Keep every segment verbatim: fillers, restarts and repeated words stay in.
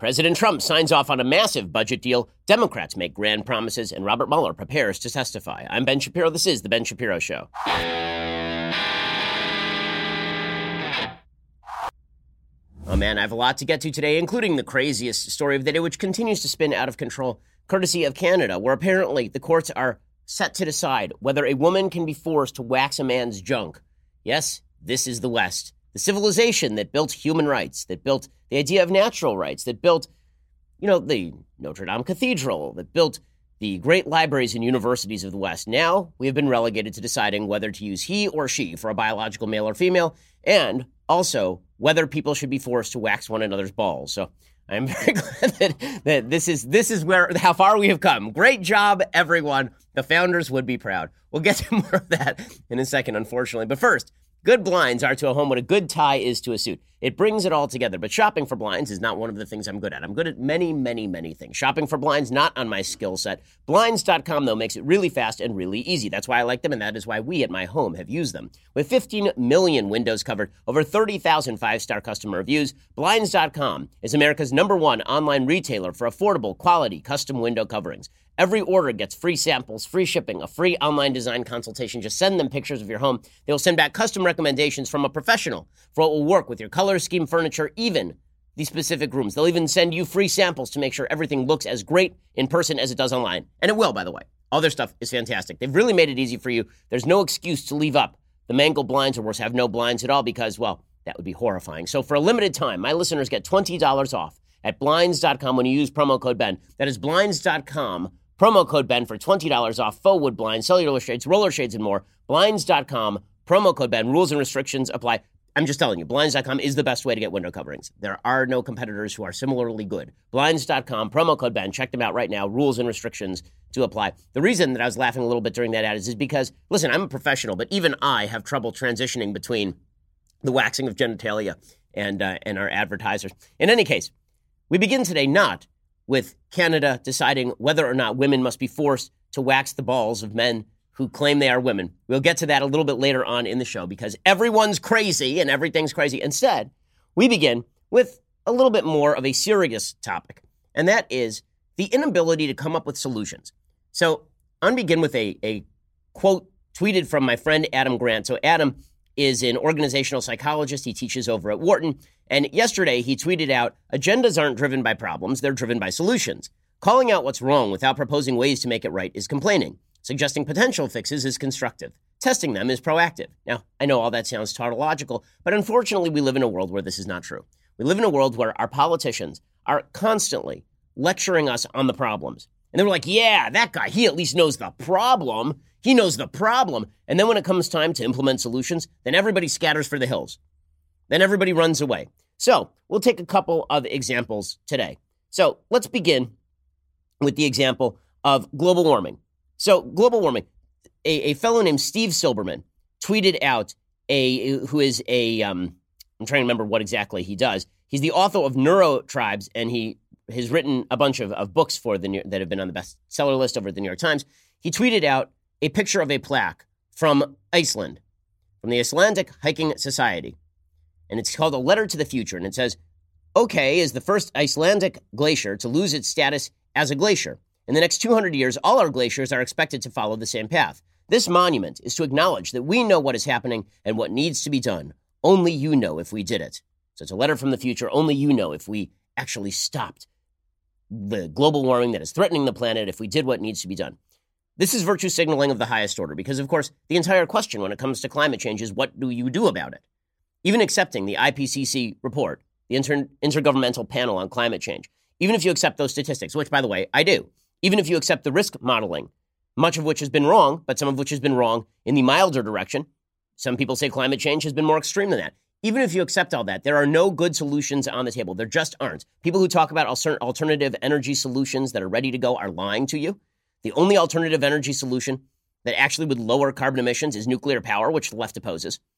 President Trump signs off on a massive budget deal. Democrats make grand promises, and Robert Mueller prepares to testify. I'm Ben Shapiro. This is The Ben Shapiro Show. Oh, man, I have a lot to get to today, including the craziest story of the day, which continues to spin out of control, courtesy of Canada, where apparently the courts are set to decide whether a woman can be forced to wax a man's junk. Yes, this is the West. The civilization that built human rights, that built the idea of natural rights, that built, you know, the Notre Dame Cathedral, that built the great libraries and universities of the West. Now we have been relegated to deciding whether to use he or she for a biological male or female, and also whether people should be forced to wax one another's balls. So I'm very glad that, that this is this is where how far we have come. Great job, everyone. The founders would be proud. We'll get to more of that in a second, unfortunately. But first, good blinds are to a home what a good tie is to a suit. It brings it all together. But shopping for blinds is not one of the things I'm good at. I'm good at many, many, many things. Shopping for blinds, not on my skill set. Blinds dot com, though, makes it really fast and really easy. That's why I like them, and that is why we at my home have used them. With fifteen million windows covered, over thirty thousand five-star customer reviews, Blinds dot com is America's number one online retailer for affordable, quality, custom window coverings. Every order gets free samples, free shipping, a free online design consultation. Just send them pictures of your home. They will send back custom recommendations from a professional for what will work with your color scheme, furniture, even the specific rooms. They'll even send you free samples to make sure everything looks as great in person as it does online. And it will, by the way. All their stuff is fantastic. They've really made it easy for you. There's no excuse to leave up the mangled blinds or worse, have no blinds at all because, well, that would be horrifying. So for a limited time, my listeners get twenty dollars off at Blinds dot com when you use promo code Ben. That is Blinds dot com. Promo code Ben for twenty dollars off faux wood blinds, cellular shades, roller shades, and more. Blinds dot com, promo code Ben. Rules and restrictions apply. I'm just telling you, Blinds dot com is the best way to get window coverings. There are no competitors who are similarly good. Blinds dot com, promo code Ben. Check them out right now. Rules and restrictions to apply. The reason that I was laughing a little bit during that ad is, is because, listen, I'm a professional, but even I have trouble transitioning between the waxing of genitalia and, uh, and our advertisers. In any case, we begin today not with Canada deciding whether or not women must be forced to wax the balls of men who claim they are women. We'll get to that a little bit later on in the show because everyone's crazy and everything's crazy. Instead, we begin with a little bit more of a serious topic, and that is the inability to come up with solutions. So I'm going to begin with a, a quote tweeted from my friend Adam Grant. So Adam is an organizational psychologist. He teaches over at Wharton. And yesterday he tweeted out, agendas aren't driven by problems, they're driven by solutions. Calling out what's wrong without proposing ways to make it right is complaining. Suggesting potential fixes is constructive. Testing them is proactive. Now, I know all that sounds tautological, but unfortunately we live in a world where this is not true. We live in a world where our politicians are constantly lecturing us on the problems. And they were like, yeah, that guy, he at least knows the problem. He knows the problem. And then when it comes time to implement solutions, then everybody scatters for the hills. Then everybody runs away. So we'll take a couple of examples today. So let's begin with the example of global warming. So global warming, a, a fellow named Steve Silberman tweeted out a who is a, um, I'm trying to remember what exactly he does. He's the author of Neurotribes, and he has written a bunch of, of books for the that have been on the bestseller list over at the New York Times. He tweeted out a picture of a plaque from Iceland, from the Icelandic Hiking Society. And it's called A Letter to the Future. And it says, OK is the first Icelandic glacier to lose its status as a glacier. In the next two hundred years, all our glaciers are expected to follow the same path. This monument is to acknowledge that we know what is happening and what needs to be done. Only you know if we did it. So it's a letter from the future. Only you know if we actually stopped the global warming that is threatening the planet, if we did what needs to be done. This is virtue signaling of the highest order because, of course, the entire question when it comes to climate change is what do you do about it? Even accepting the I P C C report, the Inter- Intergovernmental Panel on Climate Change, even if you accept those statistics, which, by the way, I do, even if you accept the risk modeling, much of which has been wrong, but some of which has been wrong in the milder direction. Some people say climate change has been more extreme than that. Even if you accept all that, there are no good solutions on the table. There just aren't. People who talk about alter- alternative energy solutions that are ready to go are lying to you. The only alternative energy solution that actually would lower carbon emissions is nuclear power, which the left opposes.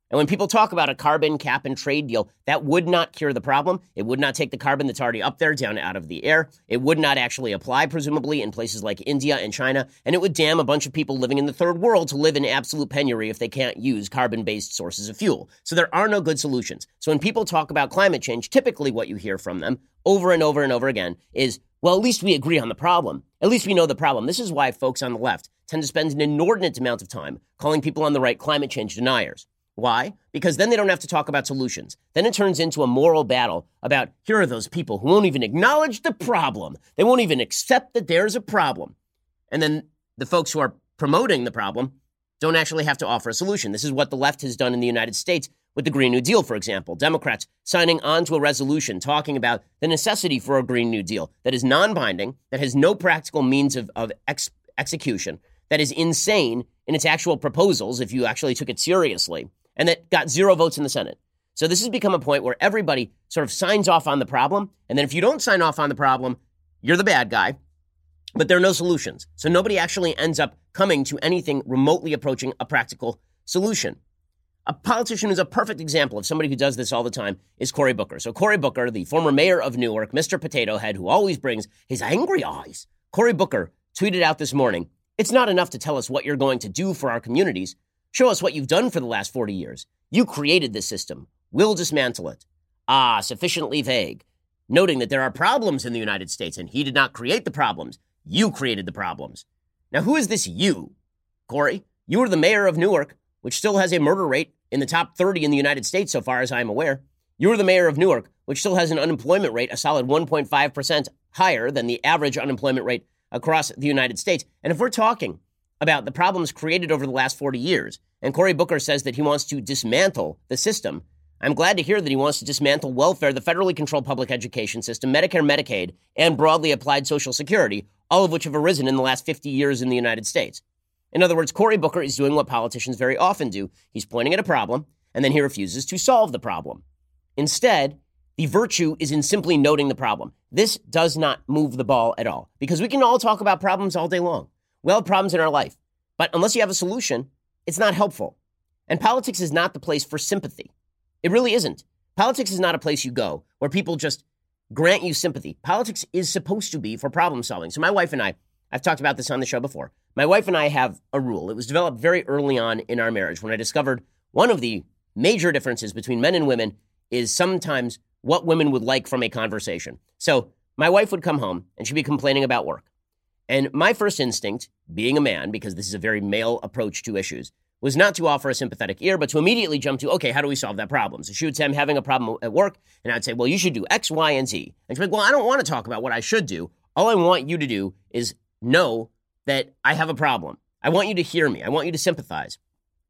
And when people talk about a carbon cap and trade deal, that would not cure the problem. It would not take the carbon that's already up there down out of the air. It would not actually apply, presumably, in places like India and China. And it would damn a bunch of people living in the third world to live in absolute penury if they can't use carbon-based sources of fuel. So there are no good solutions. So when people talk about climate change, typically what you hear from them over and over and over again is, well, at least we agree on the problem. At least we know the problem. This is why folks on the left tend to spend an inordinate amount of time calling people on the right climate change deniers. Why? Because then they don't have to talk about solutions. Then it turns into a moral battle about, here are those people who won't even acknowledge the problem. They won't even accept that there's a problem. And then the folks who are promoting the problem don't actually have to offer a solution. This is what the left has done in the United States with the Green New Deal, for example. Democrats signing on to a resolution talking about the necessity for a Green New Deal that is non-binding, that has no practical means of, of ex- execution, that is insane in its actual proposals if you actually took it seriously, and that got zero votes in the Senate. So this has become a point where everybody sort of signs off on the problem, and then if you don't sign off on the problem, you're the bad guy, but there are no solutions. So nobody actually ends up coming to anything remotely approaching a practical solution. A politician who's a perfect example of somebody who does this all the time is Cory Booker. So Cory Booker, the former mayor of Newark, Mister Potato Head, who always brings his angry eyes. Cory Booker tweeted out this morning, "It's not enough to tell us what you're going to do for our communities. Show us what you've done for the last forty years. You created this system. We'll dismantle it." Ah, sufficiently vague. Noting that there are problems in the United States, and he did not create the problems. You created the problems. Now, who is this you? Cory, you were the mayor of Newark, which still has a murder rate in the top thirty in the United States, so far as I'm aware. You were the mayor of Newark, which still has an unemployment rate a solid one point five percent higher than the average unemployment rate across the United States. And if we're talking about the problems created over the last forty years, and Cory Booker says that he wants to dismantle the system, I'm glad to hear that he wants to dismantle welfare, the federally controlled public education system, Medicare, Medicaid, and broadly applied Social Security, all of which have arisen in the last fifty years in the United States. In other words, Cory Booker is doing what politicians very often do. He's pointing at a problem, and then he refuses to solve the problem. Instead, the virtue is in simply noting the problem. This does not move the ball at all, because we can all talk about problems all day long. We all have problems in our life, but unless you have a solution, it's not helpful. And politics is not the place for sympathy. It really isn't. Politics is not a place you go where people just grant you sympathy. Politics is supposed to be for problem solving. So my wife and I, I've talked about this on the show before. My wife and I have a rule. It was developed very early on in our marriage when I discovered one of the major differences between men and women is sometimes what women would like from a conversation. So my wife would come home and she'd be complaining about work. And my first instinct, being a man, because this is a very male approach to issues, was not to offer a sympathetic ear, but to immediately jump to, okay, how do we solve that problem? So she would say, I'm having a problem at work, and I'd say, well, you should do X, Y, and Z. And she'd be like, well, I don't want to talk about what I should do. All I want you to do is know that I have a problem. I want you to hear me. I want you to sympathize.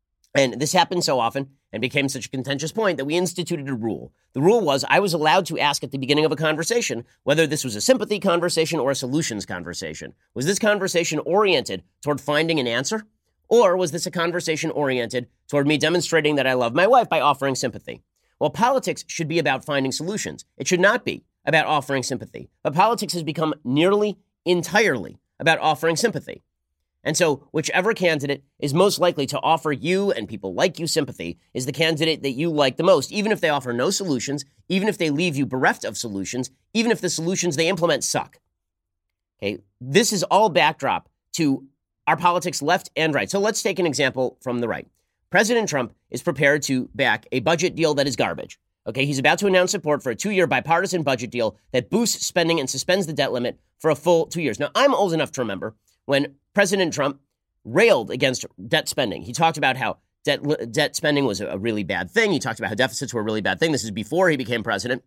And this happened so often and became such a contentious point that we instituted a rule. The rule was I was allowed to ask at the beginning of a conversation whether this was a sympathy conversation or a solutions conversation. Was this conversation oriented toward finding an answer? Or was this a conversation oriented toward me demonstrating that I love my wife by offering sympathy? Well, politics should be about finding solutions. It should not be about offering sympathy. But politics has become nearly entirely about offering sympathy. And so whichever candidate is most likely to offer you and people like you sympathy is the candidate that you like the most, even if they offer no solutions, even if they leave you bereft of solutions, even if the solutions they implement suck. Okay, this is all backdrop to our politics left and right. So let's take an example from the right. President Trump is prepared to back a budget deal that is garbage. Okay, he's about to announce support for a two-year bipartisan budget deal that boosts spending and suspends the debt limit for a full two years. Now, I'm old enough to remember when President Trump railed against debt spending. He talked about how debt debt spending was a really bad thing. He talked about how deficits were a really bad thing. This is before he became president.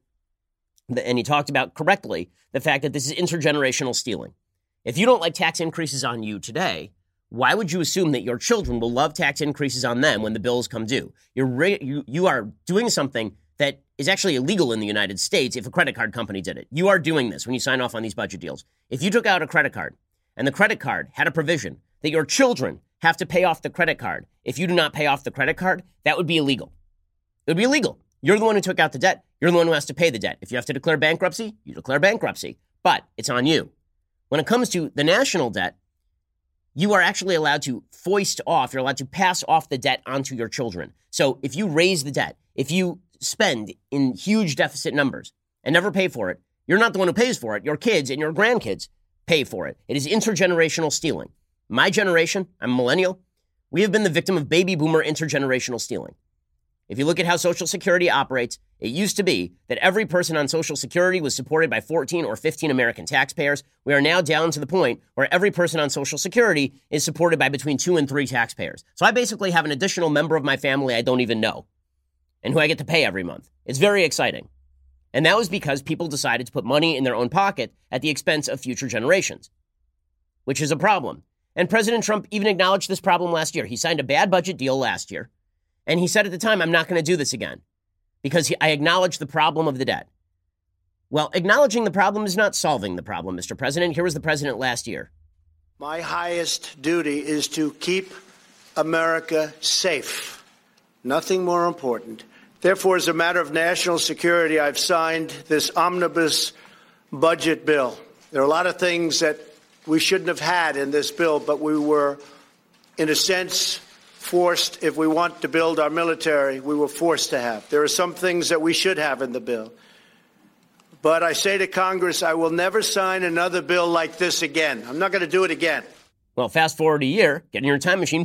And he talked about correctly the fact that this is intergenerational stealing. If you don't like tax increases on you today, why would you assume that your children will love tax increases on them when the bills come due? You're ra- you, you are doing something that is actually illegal in the United States if a credit card company did it. You are doing this when you sign off on these budget deals. If you took out a credit card and the credit card had a provision that your children have to pay off the credit card, if you do not pay off the credit card, that would be illegal. It would be illegal. You're the one who took out the debt. You're the one who has to pay the debt. If you have to declare bankruptcy, you declare bankruptcy. But it's on you. When it comes to the national debt, you are actually allowed to foist off, you're allowed to pass off the debt onto your children. So if you raise the debt, if you spend in huge deficit numbers and never pay for it, you're not the one who pays for it. Your kids and your grandkids pay for it. It is intergenerational stealing. My generation, I'm a millennial, we have been the victim of baby boomer intergenerational stealing. If you look at how Social Security operates, it used to be that every person on Social Security was supported by fourteen or fifteen American taxpayers. We are now down to the point where every person on Social Security is supported by between two and three taxpayers. So I basically have an additional member of my family I don't even know and who I get to pay every month. It's very exciting. And that was because people decided to put money in their own pocket at the expense of future generations, which is a problem. And President Trump even acknowledged this problem last year. He signed a bad budget deal last year. And he said at the time, I'm not going to do this again because he, I acknowledge the problem of the debt. Well, acknowledging the problem is not solving the problem, Mister President. Here was the president last year. My highest duty is to keep America safe. Nothing more important. Therefore, as a matter of national security, I've signed this omnibus budget bill. There are a lot of things that we shouldn't have had in this bill, but we were, in a sense, forced. If we want to build our military, we were forced to have. There are some things that we should have in the bill. But I say to Congress, I will never sign another bill like this again. I'm not going to do it again. Well, fast forward a year, get in your time machine.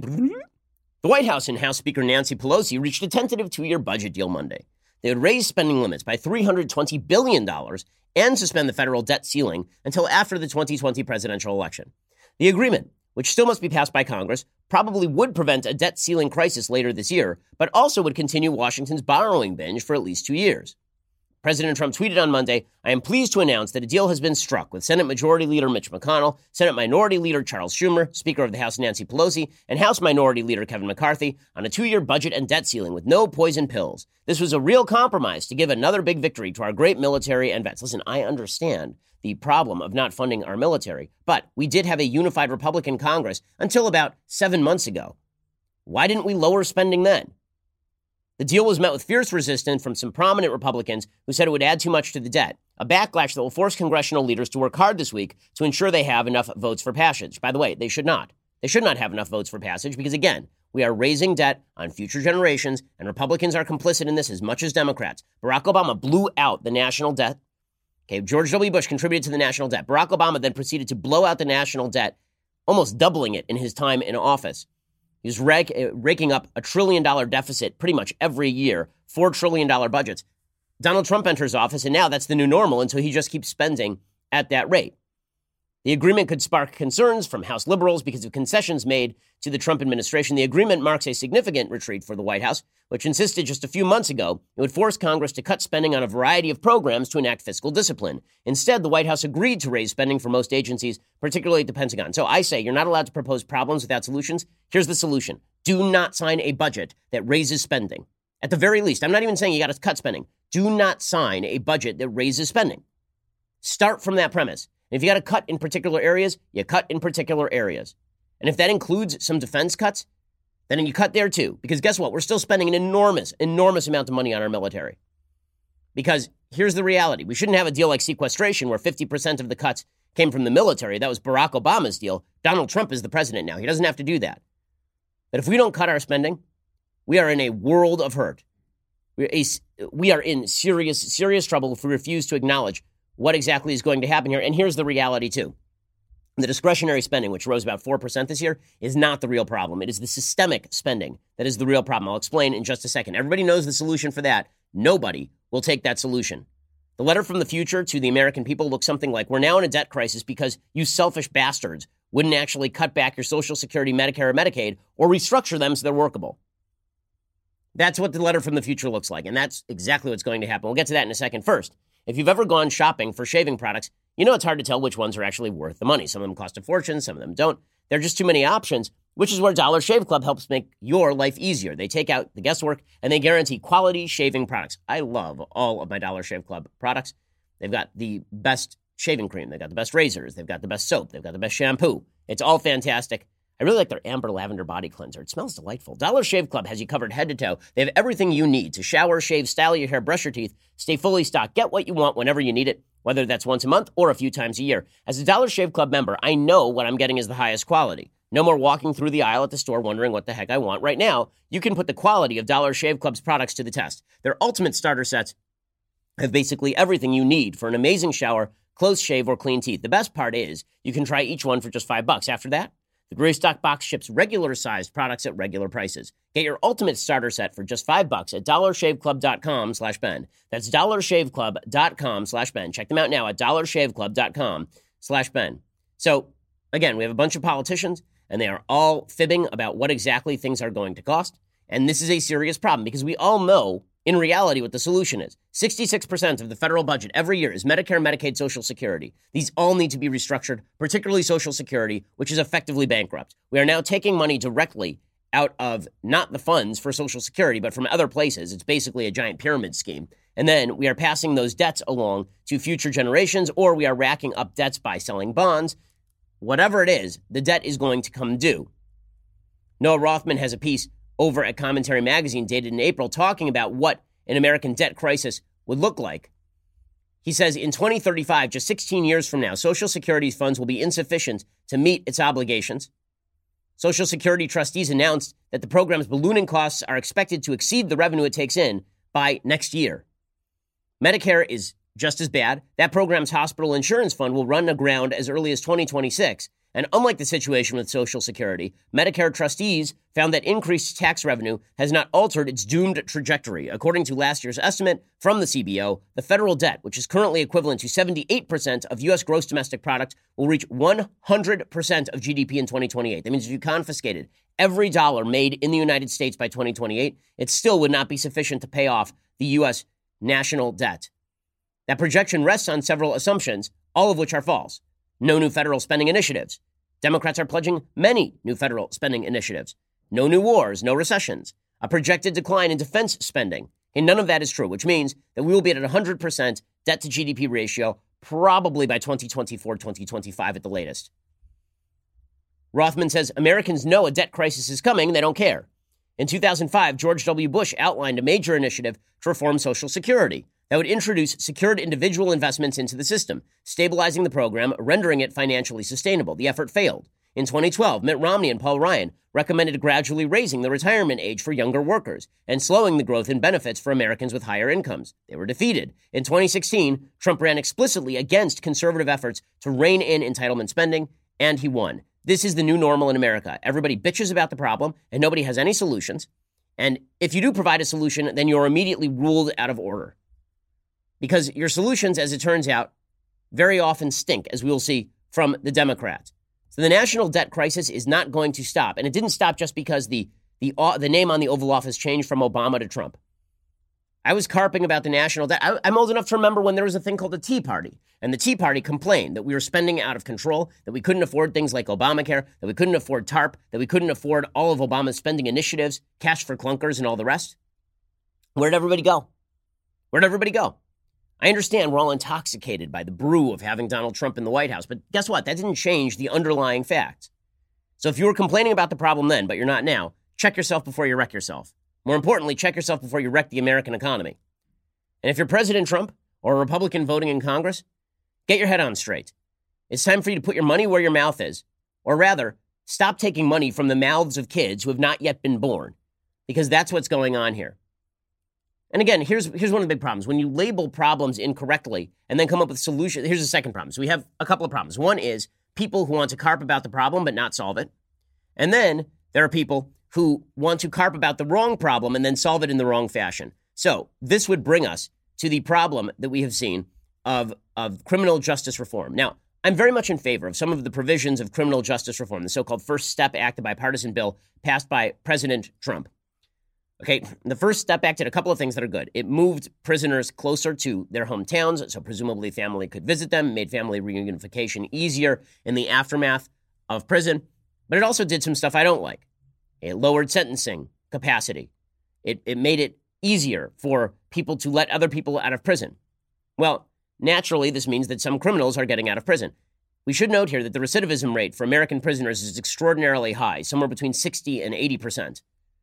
The White House and House Speaker Nancy Pelosi reached a tentative two-year budget deal Monday. They would raise spending limits by three hundred twenty billion dollars and suspend the federal debt ceiling until after the twenty twenty presidential election. The agreement, which still must be passed by Congress, probably would prevent a debt ceiling crisis later this year, but also would continue Washington's borrowing binge for at least two years. President Trump tweeted on Monday, I am pleased to announce that a deal has been struck with Senate Majority Leader Mitch McConnell, Senate Minority Leader Charles Schumer, Speaker of the House Nancy Pelosi, and House Minority Leader Kevin McCarthy on a two-year budget and debt ceiling with no poison pills. This was a real compromise to give another big victory to our great military and vets. Listen, I understand the problem of not funding our military, but we did have a unified Republican Congress until about seven months ago. Why didn't we lower spending then? The deal was met with fierce resistance from some prominent Republicans who said it would add too much to the debt, a backlash that will force congressional leaders to work hard this week to ensure they have enough votes for passage. By the way, they should not. They should not have enough votes for passage because, again, we are raising debt on future generations, and Republicans are complicit in this as much as Democrats. Barack Obama blew out the national debt. Okay, George W. Bush contributed to the national debt. Barack Obama then proceeded to blow out the national debt, almost doubling it in his time in office. He was rake, uh, raking up a trillion dollar deficit pretty much every year, four trillion dollars budgets. Donald Trump enters office, and now that's the new normal until he just keeps spending at that rate. The agreement could spark concerns from House liberals because of concessions made to the Trump administration. The agreement marks a significant retreat for the White House, which insisted just a few months ago it would force Congress to cut spending on a variety of programs to enact fiscal discipline. Instead, the White House agreed to raise spending for most agencies, particularly at the Pentagon. So I say you're not allowed to propose problems without solutions. Here's the solution. Do not sign a budget that raises spending. At the very least, I'm not even saying you got to cut spending. Do not sign a budget that raises spending. Start from that premise. And if you got to cut in particular areas, you cut in particular areas. And if that includes some defense cuts, then you cut there too. Because guess what? We're still spending an enormous, enormous amount of money on our military. Because here's the reality. We shouldn't have a deal like sequestration where fifty percent of the cuts came from the military. That was Barack Obama's deal. Donald Trump is the president now. He doesn't have to do that. But if we don't cut our spending, we are in a world of hurt. We're a, we are in serious, serious trouble if we refuse to acknowledge what exactly is going to happen here. And here's the reality, too. The discretionary spending, which rose about four percent this year, is not the real problem. It is the systemic spending that is the real problem. I'll explain in just a second. Everybody knows the solution for that. Nobody will take that solution. The letter from the future to the American people looks something like, we're now in a debt crisis because you selfish bastards wouldn't actually cut back your Social Security, Medicare, or Medicaid, or restructure them so they're workable. That's what the letter from the future looks like, and that's exactly what's going to happen. We'll get to that in a second. First, if you've ever gone shopping for shaving products, you know it's hard to tell which ones are actually worth the money. Some of them cost a fortune, some of them don't. There are just too many options, which is where Dollar Shave Club helps make your life easier. They take out the guesswork, and they guarantee quality shaving products. I love all of my Dollar Shave Club products. They've got the best shaving cream. They've got the best razors. They've got the best soap. They've got the best shampoo. It's all fantastic. I really like their Amber Lavender Body Cleanser. It smells delightful. Dollar Shave Club has you covered head to toe. They have everything you need to shower, shave, style your hair, brush your teeth, stay fully stocked. Get what you want whenever you need it, whether that's once a month or a few times a year. As a Dollar Shave Club member, I know what I'm getting is the highest quality. No more walking through the aisle at the store wondering what the heck I want. Right now, you can put the quality of Dollar Shave Club's products to the test. Their ultimate starter sets have basically everything you need for an amazing shower, close shave, or clean teeth. The best part is you can try each one for just five bucks. After that, the Gray Stock Box ships regular-sized products at regular prices. Get your ultimate starter set for just five bucks at dollarshaveclub.com slash Ben. That's dollarshaveclub.com slash Ben. Check them out now at dollarshaveclub.com slash Ben. So, again, we have a bunch of politicians, and they are all fibbing about what exactly things are going to cost. And this is a serious problem because we all know in reality what the solution is. sixty-six percent of the federal budget every year is Medicare, Medicaid, Social Security. These all need to be restructured, particularly Social Security, which is effectively bankrupt. We are now taking money directly out of not the funds for Social Security, but from other places. It's basically a giant pyramid scheme. And then we are passing those debts along to future generations, or we are racking up debts by selling bonds. Whatever it is, the debt is going to come due. Noah Rothman has a piece over at Commentary Magazine dated in April talking about what an American debt crisis would look like. He says in twenty thirty-five, just sixteen years from now, Social Security's funds will be insufficient to meet its obligations. Social Security trustees announced that the program's ballooning costs are expected to exceed the revenue it takes in by next year. Medicare is just as bad. That program's hospital insurance fund will run aground as early as twenty twenty-six. And unlike the situation with Social Security, Medicare trustees found that increased tax revenue has not altered its doomed trajectory. According to last year's estimate from the C B O, the federal debt, which is currently equivalent to seventy-eight percent of U S gross domestic product, will reach one hundred percent of G D P in twenty twenty-eight. That means if you confiscated every dollar made in the United States by twenty twenty-eight, it still would not be sufficient to pay off the U S national debt. That projection rests on several assumptions, all of which are false. No new federal spending initiatives. Democrats are pledging many new federal spending initiatives. No new wars, no recessions. A projected decline in defense spending. And none of that is true, which means that we will be at a one hundred percent debt to G D P ratio probably by twenty twenty-four, twenty twenty-five at the latest. Rothman says Americans know a debt crisis is coming, they don't care. In two thousand five, George W. Bush outlined a major initiative to reform Social Security that would introduce secured individual investments into the system, stabilizing the program, rendering it financially sustainable. The effort failed. In twenty twelve, Mitt Romney and Paul Ryan recommended gradually raising the retirement age for younger workers and slowing the growth in benefits for Americans with higher incomes. They were defeated. In twenty sixteen, Trump ran explicitly against conservative efforts to rein in entitlement spending, and he won. This is the new normal in America. Everybody bitches about the problem, and nobody has any solutions. And if you do provide a solution, then you're immediately ruled out of order. Because your solutions, as it turns out, very often stink, as we will see from the Democrats. So the national debt crisis is not going to stop. And it didn't stop just because the, the, uh, the name on the Oval Office changed from Obama to Trump. I was carping about the national debt. I, I'm old enough to remember when there was a thing called the Tea Party. And the Tea Party complained that we were spending out of control, that we couldn't afford things like Obamacare, that we couldn't afford TARP, that we couldn't afford all of Obama's spending initiatives, cash for clunkers and all the rest. Where'd everybody go? Where'd everybody go? I understand we're all intoxicated by the brew of having Donald Trump in the White House, but guess what? That didn't change the underlying facts. So if you were complaining about the problem then, but you're not now, check yourself before you wreck yourself. More importantly, check yourself before you wreck the American economy. And if you're President Trump or a Republican voting in Congress, get your head on straight. It's time for you to put your money where your mouth is, or rather, stop taking money from the mouths of kids who have not yet been born, because that's what's going on here. And again, here's here's one of the big problems. When you label problems incorrectly and then come up with solutions, here's the second problem. So we have a couple of problems. One is people who want to carp about the problem but not solve it. And then there are people who want to carp about the wrong problem and then solve it in the wrong fashion. So this would bring us to the problem that we have seen of, of criminal justice reform. Now, I'm very much in favor of some of the provisions of criminal justice reform, the so-called First Step Act, a bipartisan bill passed by President Trump. Okay, the First Step Act did a couple of things that are good. It moved prisoners closer to their hometowns, so presumably family could visit them, made family reunification easier in the aftermath of prison. But it also did some stuff I don't like. It lowered sentencing capacity. It, it made it easier for people to let other people out of prison. Well, naturally, this means that some criminals are getting out of prison. We should note here that the recidivism rate for American prisoners is extraordinarily high, somewhere between sixty and eighty percent.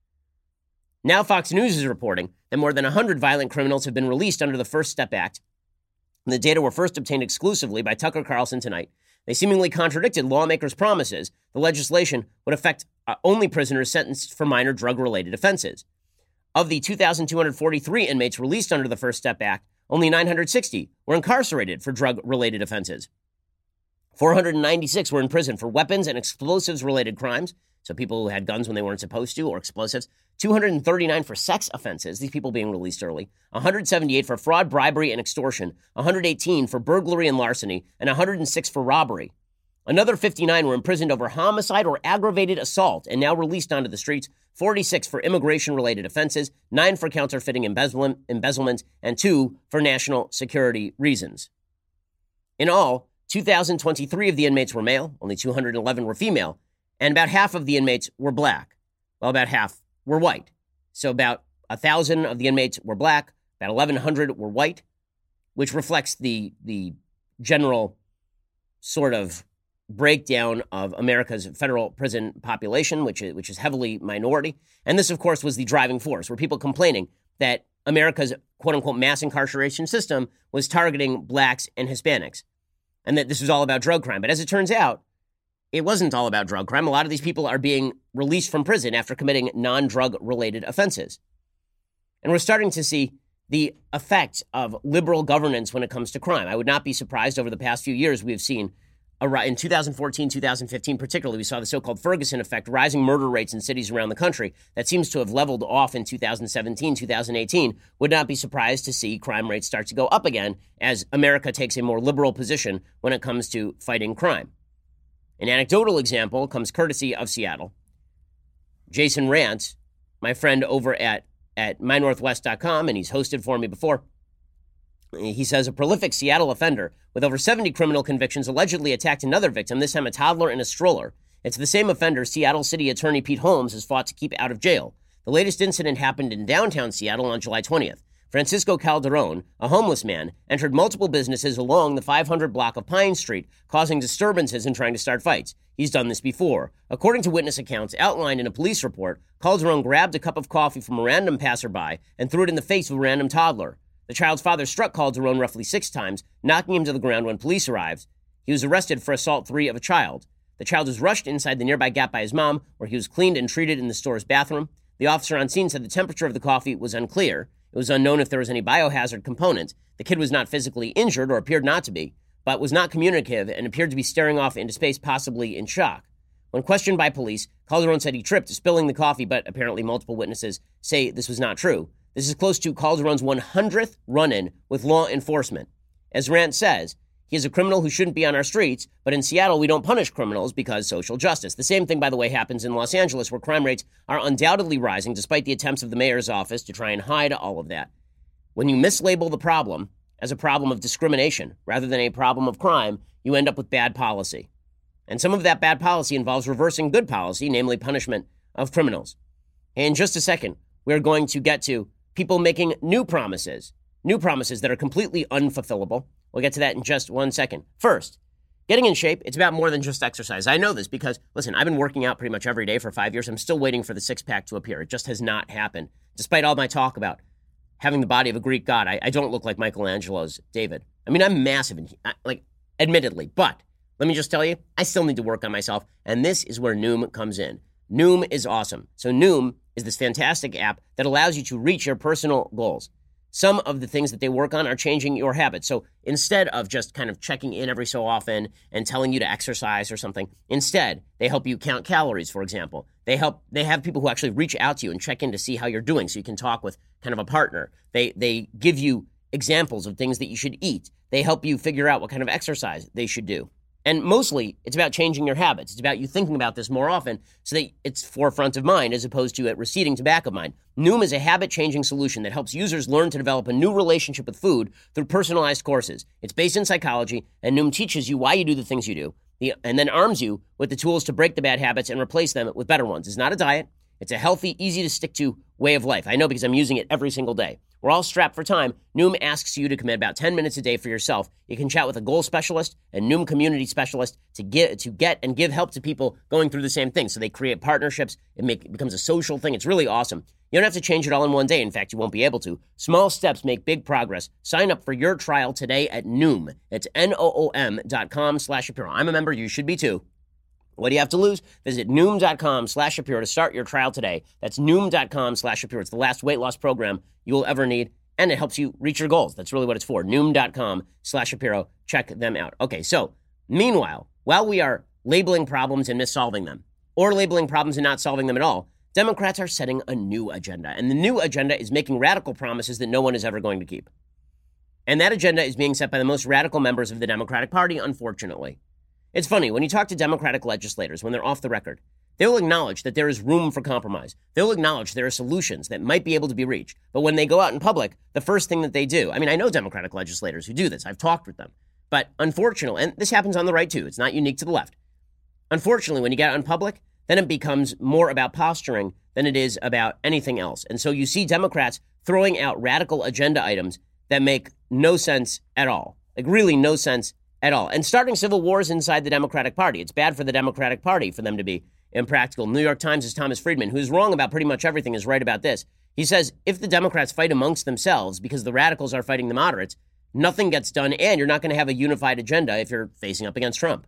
Now Fox News is reporting that more than one hundred violent criminals have been released under the First Step Act. And the data were first obtained exclusively by Tucker Carlson tonight. They seemingly contradicted lawmakers' promises. The legislation would affect uh, only prisoners sentenced for minor drug-related offenses. Of the two thousand two hundred forty-three inmates released under the First Step Act, only nine hundred sixty were incarcerated for drug-related offenses. four hundred ninety-six were in prison for weapons and explosives-related crimes, so people who had guns when they weren't supposed to, or explosives. two hundred thirty-nine for sex offenses, these people being released early. one hundred seventy-eight for fraud, bribery, and extortion. one hundred eighteen for burglary and larceny, and one hundred six for robbery. Another fifty-nine were imprisoned over homicide or aggravated assault and now released onto the streets. forty-six for immigration-related offenses, nine for counterfeiting embezzlement, embezzlement, and two for national security reasons. In all, two thousand twenty-three of the inmates were male, only two hundred eleven were female, and about half of the inmates were black. Well, about half were white. So about one thousand of the inmates were black, about eleven hundred were white, which reflects the, the general sort of breakdown of America's federal prison population, which is, which is heavily minority. And this, of course, was the driving force, were people complaining that America's quote-unquote mass incarceration system was targeting blacks and Hispanics, and that this was all about drug crime. But as it turns out, it wasn't all about drug crime. A lot of these people are being released from prison after committing non-drug-related offenses. And we're starting to see the effect of liberal governance when it comes to crime. I would not be surprised over the past few years we have seen in two thousand fourteen, two thousand fifteen particularly, we saw the so-called Ferguson effect, rising murder rates in cities around the country. That seems to have leveled off in two thousand seventeen, two thousand eighteen. Would not be surprised to see crime rates start to go up again as America takes a more liberal position when it comes to fighting crime. An anecdotal example comes courtesy of Seattle. Jason Rant, my friend over at, at my northwest dot com, and he's hosted for me before, he says a prolific Seattle offender with over seventy criminal convictions allegedly attacked another victim, this time a toddler in a stroller. It's the same offender Seattle City Attorney Pete Holmes has fought to keep out of jail. The latest incident happened in downtown Seattle on July twentieth. Francisco Calderon, a homeless man, entered multiple businesses along the five hundred block of Pine Street, causing disturbances and trying to start fights. He's done this before. According to witness accounts outlined in a police report, Calderon grabbed a cup of coffee from a random passerby and threw it in the face of a random toddler. The child's father struck Calderon roughly six times, knocking him to the ground when police arrived. He was arrested for assault three of a child. The child was rushed inside the nearby Gap by his mom, where he was cleaned and treated in the store's bathroom. The officer on scene said the temperature of the coffee was unclear. It was unknown if there was any biohazard component. The kid was not physically injured, or appeared not to be, but was not communicative and appeared to be staring off into space, possibly in shock. When questioned by police, Calderon said he tripped, spilling the coffee, but apparently multiple witnesses say this was not true. This is close to Calderon's one hundredth run-in with law enforcement. As Rant says, he is a criminal who shouldn't be on our streets, but in Seattle we don't punish criminals because social justice. The same thing, by the way, happens in Los Angeles, where crime rates are undoubtedly rising despite the attempts of the mayor's office to try and hide all of that. When you mislabel the problem as a problem of discrimination rather than a problem of crime, you end up with bad policy. And some of that bad policy involves reversing good policy, namely punishment of criminals. In just a second, we're going to get to people making new promises, new promises that are completely unfulfillable. We'll get to that in just one second. First, getting in shape, it's about more than just exercise. I know this because, listen, I've been working out pretty much every day for five years. I'm still waiting for the six-pack to appear. It just has not happened. Despite all my talk about having the body of a Greek god, I, I don't look like Michelangelo's David. I mean, I'm massive, and like, admittedly, but let me just tell you, I still need to work on myself, and this is where Noom comes in. Noom is awesome. So Noom is this fantastic app that allows you to reach your personal goals. Some of the things that they work on are changing your habits. So instead of just kind of checking in every so often and telling you to exercise or something, instead, they help you count calories, for example. They help. They have people who actually reach out to you and check in to see how you're doing so you can talk with kind of a partner. They they give you examples of things that you should eat. They help you figure out what kind of exercise they should do. And mostly, it's about changing your habits. It's about you thinking about this more often so that it's forefront of mind as opposed to it receding to back of mind. Noom is a habit-changing solution that helps users learn to develop a new relationship with food through personalized courses. It's based in psychology, and Noom teaches you why you do the things you do, and then arms you with the tools to break the bad habits and replace them with better ones. It's not a diet. It's a healthy, easy-to-stick-to way of life. I know because I'm using it every single day. We're all strapped for time. Noom asks you to commit about ten minutes a day for yourself. You can chat with a goal specialist and Noom community specialist to get to get and give help to people going through the same thing. So they create partnerships. It, make, it becomes a social thing. It's really awesome. You don't have to change it all in one day. In fact, you won't be able to. Small steps make big progress. Sign up for your trial today at Noom. It's N O O M dot com slash Shapiro. I'm a member. You should be too. What do you have to lose? Visit Noom.com slash Shapiro to start your trial today. That's Noom.com slash Shapiro. It's the last weight loss program you will ever need, and it helps you reach your goals. That's really what it's for. Noom.com slash Shapiro. Check them out. Okay, so meanwhile, while we are labeling problems and missolving them, or labeling problems and not solving them at all, Democrats are setting a new agenda. And the new agenda is making radical promises that no one is ever going to keep. And that agenda is being set by the most radical members of the Democratic Party, unfortunately. It's funny, when you talk to Democratic legislators, when they're off the record, they'll acknowledge that there is room for compromise. They'll acknowledge there are solutions that might be able to be reached. But when they go out in public, the first thing that they do, I mean, I know Democratic legislators who do this. I've talked with them. But unfortunately, and this happens on the right too, it's not unique to the left. Unfortunately, when you get out in public, then it becomes more about posturing than it is about anything else. And so you see Democrats throwing out radical agenda items that make no sense at all. Like really no sense at all. And starting civil wars inside the Democratic Party. It's bad for the Democratic Party for them to be impractical. New York Times' Thomas Friedman, who's wrong about pretty much everything, is right about this. He says, if the Democrats fight amongst themselves because the radicals are fighting the moderates, nothing gets done, and you're not going to have a unified agenda if you're facing up against Trump.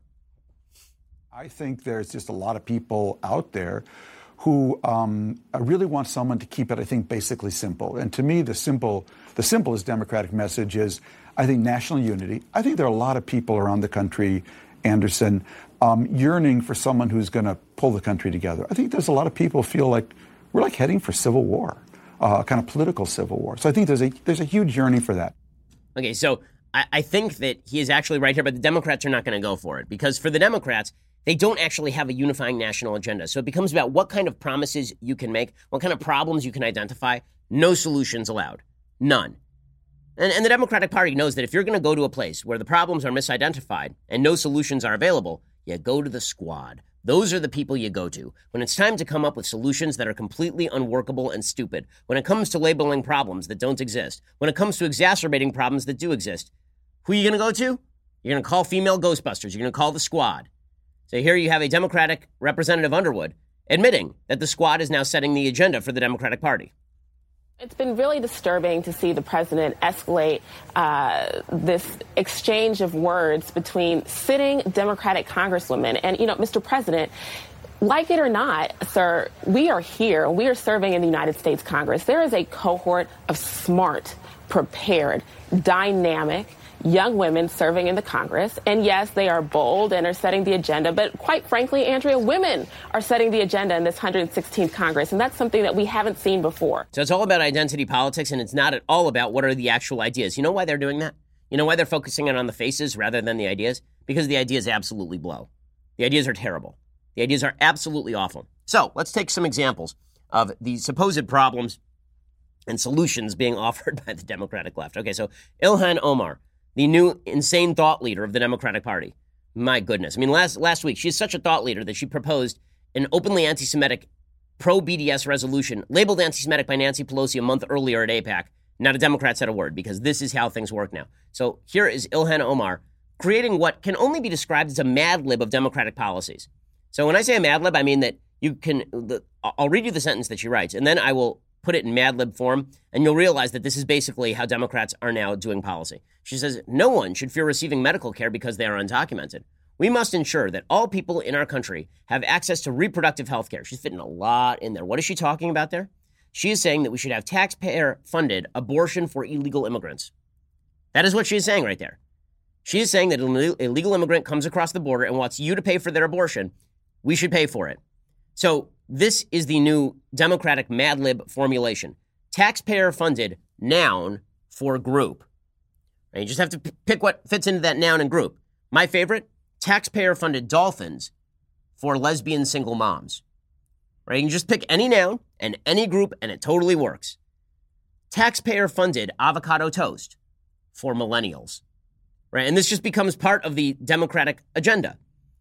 I think there's just a lot of people out there who um, really want someone to keep it, I think, basically simple. And to me, the simple, the simplest Democratic message is, I think, national unity. I think there are a lot of people around the country, Anderson, um, yearning for someone who's going to pull the country together. I think there's a lot of people who feel like we're like heading for civil war, uh, kind of political civil war. So I think there's a there's a huge yearning for that. Okay, so I, I think that he is actually right here, but the Democrats are not going to go for it because for the Democrats, they don't actually have a unifying national agenda. So it becomes about what kind of promises you can make, what kind of problems you can identify. No solutions allowed. None. And, and the Democratic Party knows that if you're going to go to a place where the problems are misidentified and no solutions are available, you go to the squad. Those are the people you go to when it's time to come up with solutions that are completely unworkable and stupid. When it comes to labeling problems that don't exist, when it comes to exacerbating problems that do exist, who are you going to go to? You're going to call female Ghostbusters. You're going to call the squad. So here you have a Democratic Representative Underwood admitting that the squad is now setting the agenda for the Democratic Party. It's been really disturbing to see the president escalate uh, this exchange of words between sitting Democratic congresswomen. And, you know, Mister President, like it or not, sir, we are here. We are serving in the United States Congress. There is a cohort of smart, prepared, dynamic young women serving in the Congress. And yes, they are bold and are setting the agenda. But quite frankly, Andrea, women are setting the agenda in this one hundred sixteenth Congress. And that's something that we haven't seen before. So it's all about identity politics, and it's not at all about what are the actual ideas. You know why they're doing that? You know why they're focusing on the faces rather than the ideas? Because the ideas absolutely blow. The ideas are terrible. The ideas are absolutely awful. So let's take some examples of the supposed problems and solutions being offered by the Democratic left. Okay, so Ilhan Omar, the new insane thought leader of the Democratic Party. My goodness. I mean, last last week, she's such a thought leader that she proposed an openly anti-Semitic pro-B D S resolution labeled anti-Semitic by Nancy Pelosi a month earlier at AIPAC. Not a Democrat said a word because this is how things work now. So here is Ilhan Omar creating what can only be described as a mad lib of Democratic policies. So when I say a mad lib, I mean that you can, the, I'll read you the sentence that she writes, and then I will put it in Mad Lib form, and you'll realize that this is basically how Democrats are now doing policy. She says, no one should fear receiving medical care because they are undocumented. We must ensure that all people in our country have access to reproductive health care. She's fitting a lot in there. What is she talking about there? She is saying that we should have taxpayer-funded abortion for illegal immigrants. That is what she is saying right there. She is saying that an illegal immigrant comes across the border and wants you to pay for their abortion. We should pay for it. So this is the new Democratic Mad Lib formulation. Taxpayer-funded noun for group. And you just have to p- pick what fits into that noun and group. My favorite, taxpayer-funded dolphins for lesbian single moms. Right? You can just pick any noun and any group, and it totally works. Taxpayer-funded avocado toast for millennials. Right? And this just becomes part of the Democratic agenda.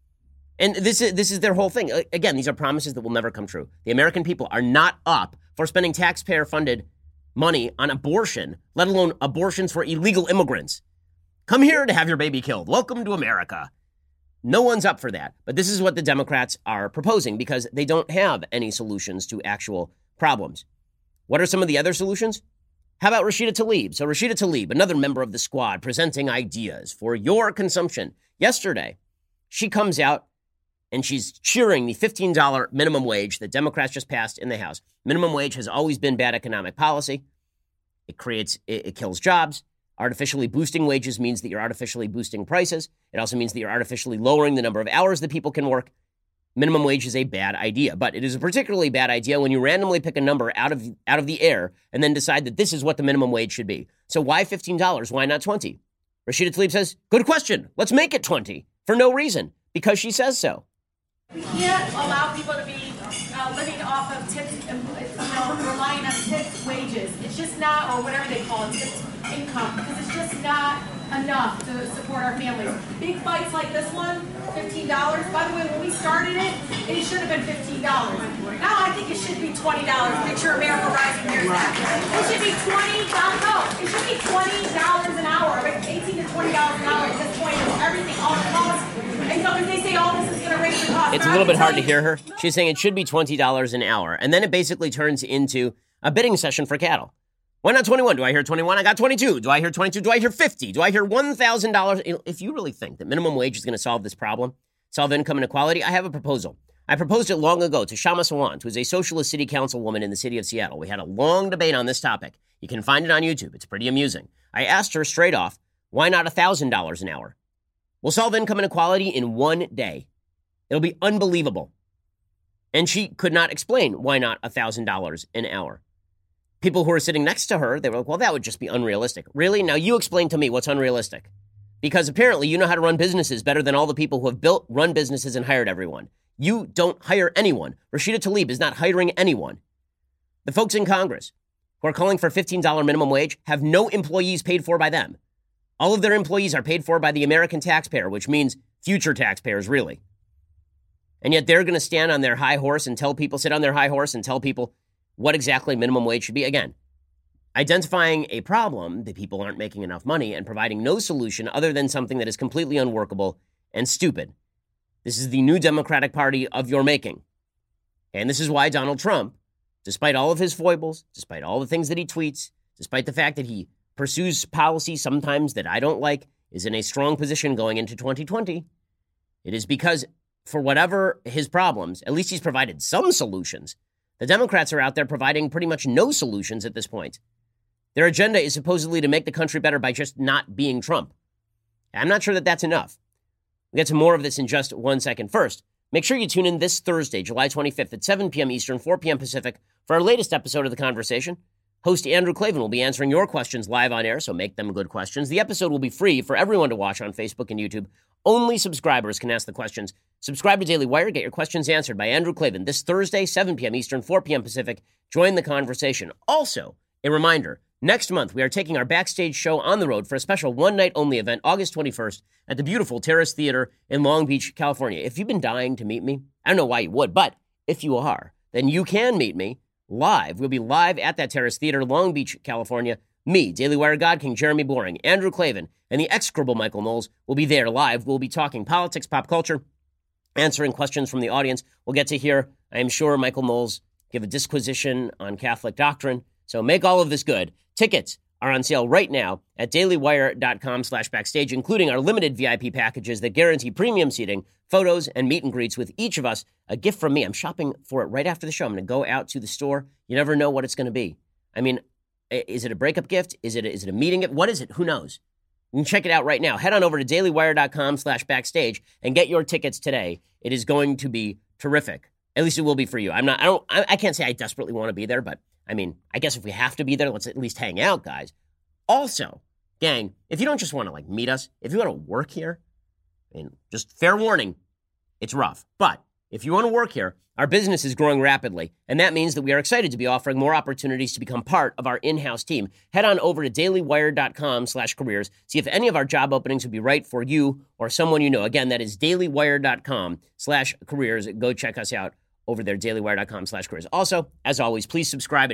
And this is this is their whole thing. Again, these are promises that will never come true. The American people are not up for spending taxpayer-funded money on abortion, let alone abortions for illegal immigrants. Come here to have your baby killed. Welcome to America. No one's up for that. But this is what the Democrats are proposing because they don't have any solutions to actual problems. What are some of the other solutions? How about Rashida Tlaib? So Rashida Tlaib, another member of the squad, presenting ideas for your consumption. Yesterday, she comes out and she's cheering the fifteen dollars minimum wage that Democrats just passed in the House. Minimum wage has always been bad economic policy. It creates, it, it kills jobs. Artificially boosting wages means that you're artificially boosting prices. It also means that you're artificially lowering the number of hours that people can work. Minimum wage is a bad idea, but it is a particularly bad idea when you randomly pick a number out of out of the air and then decide that this is what the minimum wage should be. So why fifteen dollars? Why not twenty dollars? Rashida Tlaib says, good question. Let's make it twenty for no reason, because she says so. We can't allow people to be uh, living off of tipped, you know, relying on tipped wages. It's just not, or whatever they call it, tipped income, because it's just not enough to support our families. Big fights like this one, fifteen dollars. By the way, when we started it, it should have been fifteen dollars. Now I think it should be twenty dollars. Picture America rising here. It should be twenty dollars. No, it should be twenty dollars an hour. eighteen to twenty dollars an hour at this point is everything, all the costs. And so if they say all this is going to raise the cost. It's a little bit hard to hear her. She's saying it should be twenty dollars an hour. And then it basically turns into a bidding session for cattle. Why not twenty-one? Do I hear twenty-one? I got twenty-two. Do I hear twenty-two? Do I hear fifty? Do I hear one thousand dollars? If you really think that minimum wage is going to solve this problem, solve income inequality, I have a proposal. I proposed it long ago to Shama Sawant, who's a socialist city councilwoman in the city of Seattle. We had a long debate on this topic. You can find it on YouTube. It's pretty amusing. I asked her straight off, why not one thousand dollars an hour? We'll solve income inequality in one day. It'll be unbelievable. And she could not explain why not one thousand dollars an hour. People who were sitting next to her, they were like, well, that would just be unrealistic. Really? Now you explain to me what's unrealistic. Because apparently you know how to run businesses better than all the people who have built, run businesses and hired everyone. You don't hire anyone. Rashida Tlaib is not hiring anyone. The folks in Congress who are calling for fifteen dollars minimum wage have no employees paid for by them. All of their employees are paid for by the American taxpayer, which means future taxpayers, really. And yet they're going to stand on their high horse and tell people, sit on their high horse and tell people what exactly minimum wage should be. Again, identifying a problem that people aren't making enough money and providing no solution other than something that is completely unworkable and stupid. This is the new Democratic Party of your making. And this is why Donald Trump, despite all of his foibles, despite all the things that he tweets, despite the fact that he pursues policy sometimes that I don't like, is in a strong position going into twenty twenty. It is because for whatever his problems, at least he's provided some solutions. The Democrats are out there providing pretty much no solutions at this point. Their agenda is supposedly to make the country better by just not being Trump. I'm not sure that that's enough. We'll get to more of this in just one second. First, make sure you tune in this Thursday, July twenty-fifth at seven p.m. Eastern, four p.m. Pacific for our latest episode of The Conversation. Host Andrew Klavan will be answering your questions live on air, so make them good questions. The episode will be free for everyone to watch on Facebook and YouTube. Only subscribers can ask the questions. Subscribe to Daily Wire. Get your questions answered by Andrew Klavan this Thursday, seven p.m. Eastern, four p.m. Pacific. Join the conversation. Also, a reminder, next month we are taking our backstage show on the road for a special one-night-only event, August twenty-first, at the beautiful Terrace Theater in Long Beach, California. If you've been dying to meet me, I don't know why you would, but if you are, then you can meet me live. We'll be live at that Terrace Theater, Long Beach, California. Me, Daily Wire God King, Jeremy Boring, Andrew Klavan, and the execrable Michael Knowles will be there live. We'll be talking politics, pop culture, answering questions from the audience. We'll get to hear, I am sure, Michael Knowles give a disquisition on Catholic doctrine. So make all of this good. Tickets are on sale right now at dailywire.com slash backstage, including our limited V I P packages that guarantee premium seating, photos, and meet and greets with each of us. A gift from me. I'm shopping for it right after the show. I'm going to go out to the store. You never know what it's going to be. I mean, is it a breakup gift? Is it a, is it a meeting gift? What is it? Who knows? You can check it out right now. Head on over to dailywire.com slash backstage and get your tickets today. It is going to be terrific. At least it will be for you. I'm not, I don't, I, I can't say I desperately want to be there, but I mean, I guess if we have to be there, let's at least hang out, guys. Also, gang, if you don't just want to like meet us, if you want to work here, I mean, just fair warning, it's rough. But if you want to work here, our business is growing rapidly, and that means that we are excited to be offering more opportunities to become part of our in-house team. Head on over to dailywire.com slash careers. See if any of our job openings would be right for you or someone you know. Again, that is dailywire.com slash careers. Go check us out over there, dailywire.com slash careers. Also, as always, please subscribe. It helps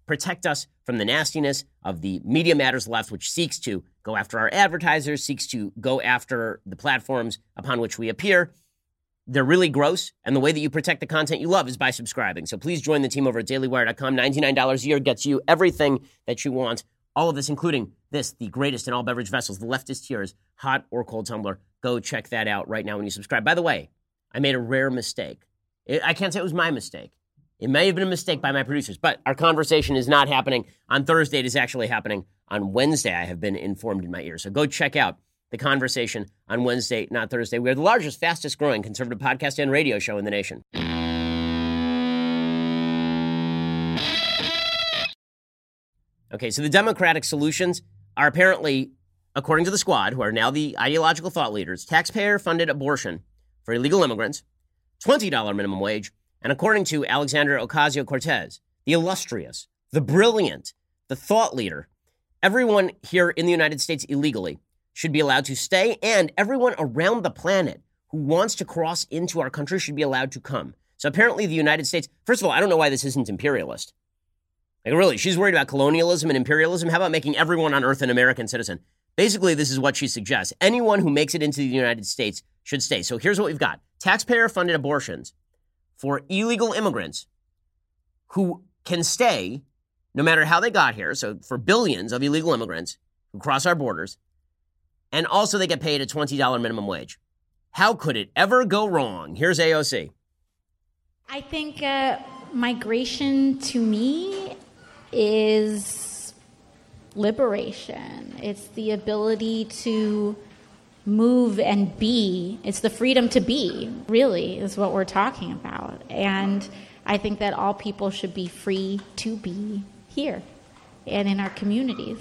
protect us from the nastiness of the Media Matters left, which seeks to go after our advertisers, seeks to go after the platforms upon which we appear. They're really gross, and the way that you protect the content you love is by subscribing. So please join the team over at daily wire dot com. ninety-nine dollars a year gets you everything that you want. All of this, including this, the greatest in all beverage vessels, the Leftist Tears, hot or cold tumbler. Go check that out right now when you subscribe. By the way, I made a rare mistake. I can't say it was my mistake. It may have been a mistake by my producers, but our conversation is not happening on Thursday. It is actually happening on Wednesday, I have been informed in my ear. So go check out the conversation on Wednesday, not Thursday. We are the largest, fastest growing conservative podcast and radio show in the nation. Okay, so the Democratic solutions are apparently, according to the Squad, who are now the ideological thought leaders, taxpayer-funded abortion for illegal immigrants, twenty dollars minimum wage, and according to Alexandria Ocasio-Cortez, the illustrious, the brilliant, the thought leader, everyone here in the United States illegally should be allowed to stay, and everyone around the planet who wants to cross into our country should be allowed to come. So apparently the United States, first of all, I don't know why this isn't imperialist. Like, really, she's worried about colonialism and imperialism. How about making everyone on earth an American citizen? Basically, this is what she suggests. Anyone who makes it into the United States should stay. So here's what we've got. Taxpayer-funded abortions for illegal immigrants who can stay no matter how they got here. So for billions of illegal immigrants who cross our borders. And also they get paid a twenty dollars minimum wage. How could it ever go wrong? Here's A O C. I think uh, migration to me is liberation. It's the ability to move and be. It's the freedom to be, really, is what we're talking about. And I think that all people should be free to be here and in our communities.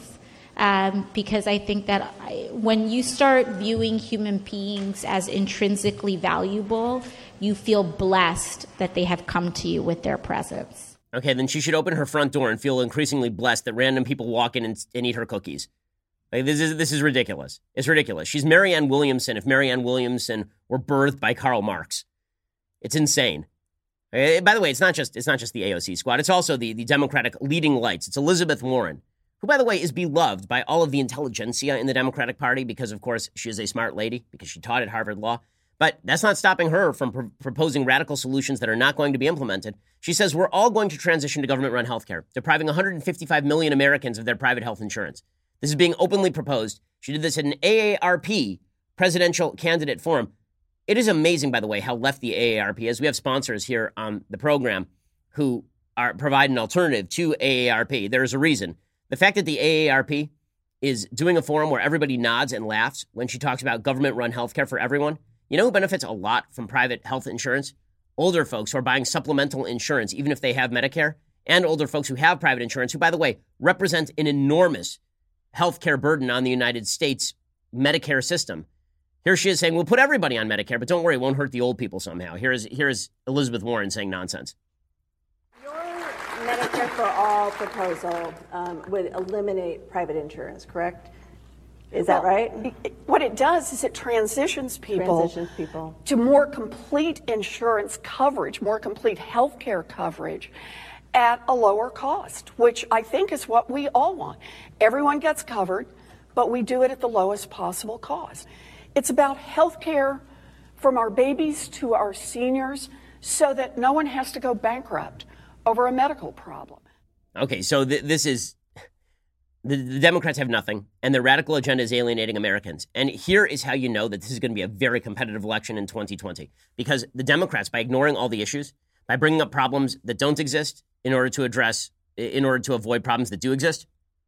Um, because I think that I, when you start viewing human beings as intrinsically valuable, you feel blessed that they have come to you with their presence. Okay, then she should open her front door and feel increasingly blessed that random people walk in and, and eat her cookies. Like, this is this is ridiculous. It's ridiculous. She's Marianne Williamson if Marianne Williamson were birthed by Karl Marx. It's insane. Okay, by the way, it's not just it's not just the A O C squad. It's also the, the Democratic leading lights. It's Elizabeth Warren, who, by the way, is beloved by all of the intelligentsia in the Democratic Party because, of course, she is a smart lady because she taught at Harvard Law. But that's not stopping her from pr- proposing radical solutions that are not going to be implemented. She says we're all going to transition to government-run health care, depriving one hundred fifty-five million Americans of their private health insurance. This is being openly proposed. She did this at an A A R P presidential candidate forum. It is amazing, by the way, how left the A A R P is. We have sponsors here on the program who are provide an alternative to A A R P. There is a reason. The fact that the A A R P is doing a forum where everybody nods and laughs when she talks about government-run health care for everyone. You know who benefits a lot from private health insurance? Older folks who are buying supplemental insurance, even if they have Medicare, and older folks who have private insurance, who, by the way, represent an enormous healthcare burden on the United States Medicare system. Here she is saying, we'll put everybody on Medicare, but don't worry, it won't hurt the old people somehow. Here is, here is Elizabeth Warren saying nonsense. Your Medicare for All proposal um, would eliminate private insurance, correct? Is that well, right? What it does is it transitions people, transitions people to more complete insurance coverage, more complete health care coverage at a lower cost, which I think is what we all want. Everyone gets covered, but we do it at the lowest possible cost. It's about health care from our babies to our seniors so that no one has to go bankrupt over a medical problem. Okay, so th- this is... The, the Democrats have nothing, and their radical agenda is alienating Americans. And here is how you know that this is going to be a very competitive election in twenty twenty. Because the Democrats, by ignoring all the issues, by bringing up problems that don't exist in order to address, in order to avoid problems that do exist,